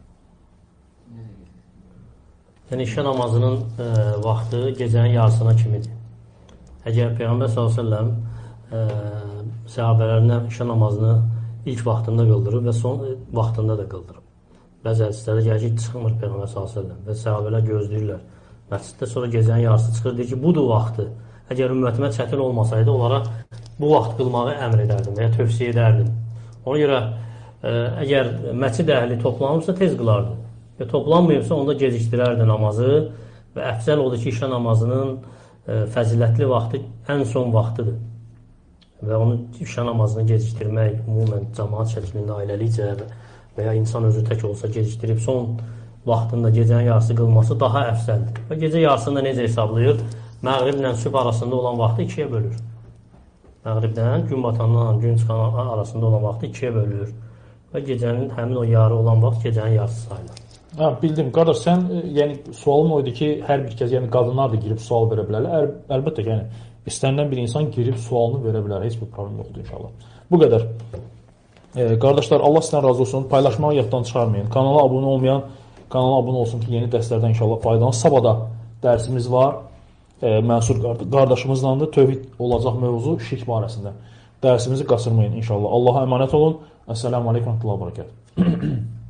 Yəni, işə namazının vaxtı gecənin yarısına kimidir. Əgər Peyğəmbər s.ə.v səhabələrinə işə namazını ilk vaxtında qıldırıb və son vaxtında da qıldırıb. Bəzi hədislərdə gəlir ki, çıxmır Peyğəmbər s.ə.v və səhabələr gözləyirlər. Məsciddə sonra gecənin yarısı çıxır, deyir ki, budur vaxtı. Əgər ümmətimə çətin olmasaydı, onlara bu vaxt qılmağı əmr edərdim və ya tövsiyə edərdim. Ona görə, əgər məscid əhli toplanırsa, tez qılardı. Toplanmayıbsa onda gecikdirərdi namazı və əfzəl odur ki, işə namazının fəzilətli vaxtı ən son vaxtıdır. Və onu işə namazını gecikdirmək, ümumən cəmaat şəklində ailəlicə və ya insan özü tək olsa gecikdirib son vaxtında gecənin yarısı qılması daha əfsəldir. Və gecə yarısında necə hesablayır? Məğriblə sübh arasında olan vaxtı 2-yə bölür. Məğribdən gün batandan gün çıxan arasında olan vaxtı 2-yə bölür. Və gecənin həmin o yarı olan vaxt gecənin yarısı sayılır. Hə, bildim. Qardaş, sən yəni sualın oydu ki, hər bir kəs, yəni qadınlar da girib sual verə bilərlər. Əlbəttə ki, yəni istənilən bir insan girib sualını verə bilər. Heç bir problem yoxdur inşallah. Bu qədər. Qardaşlar, Allah sizdən razı olsun. Paylaşmağı yaddan çıxarmayın. Kanala abunə olmayan kanala abunə olsun ki, yeni dərslərdən inşallah faydalanın. Sabahda dərsimiz var. Mənsur qardaşımızdandır. Tövhid olacaq mövzu şirk barəsində. Dərsimizi qaçırmayın inşallah. Allaha əmanət olun. Əssəlamu aleykum və rəhmətullah və bərəkətuh.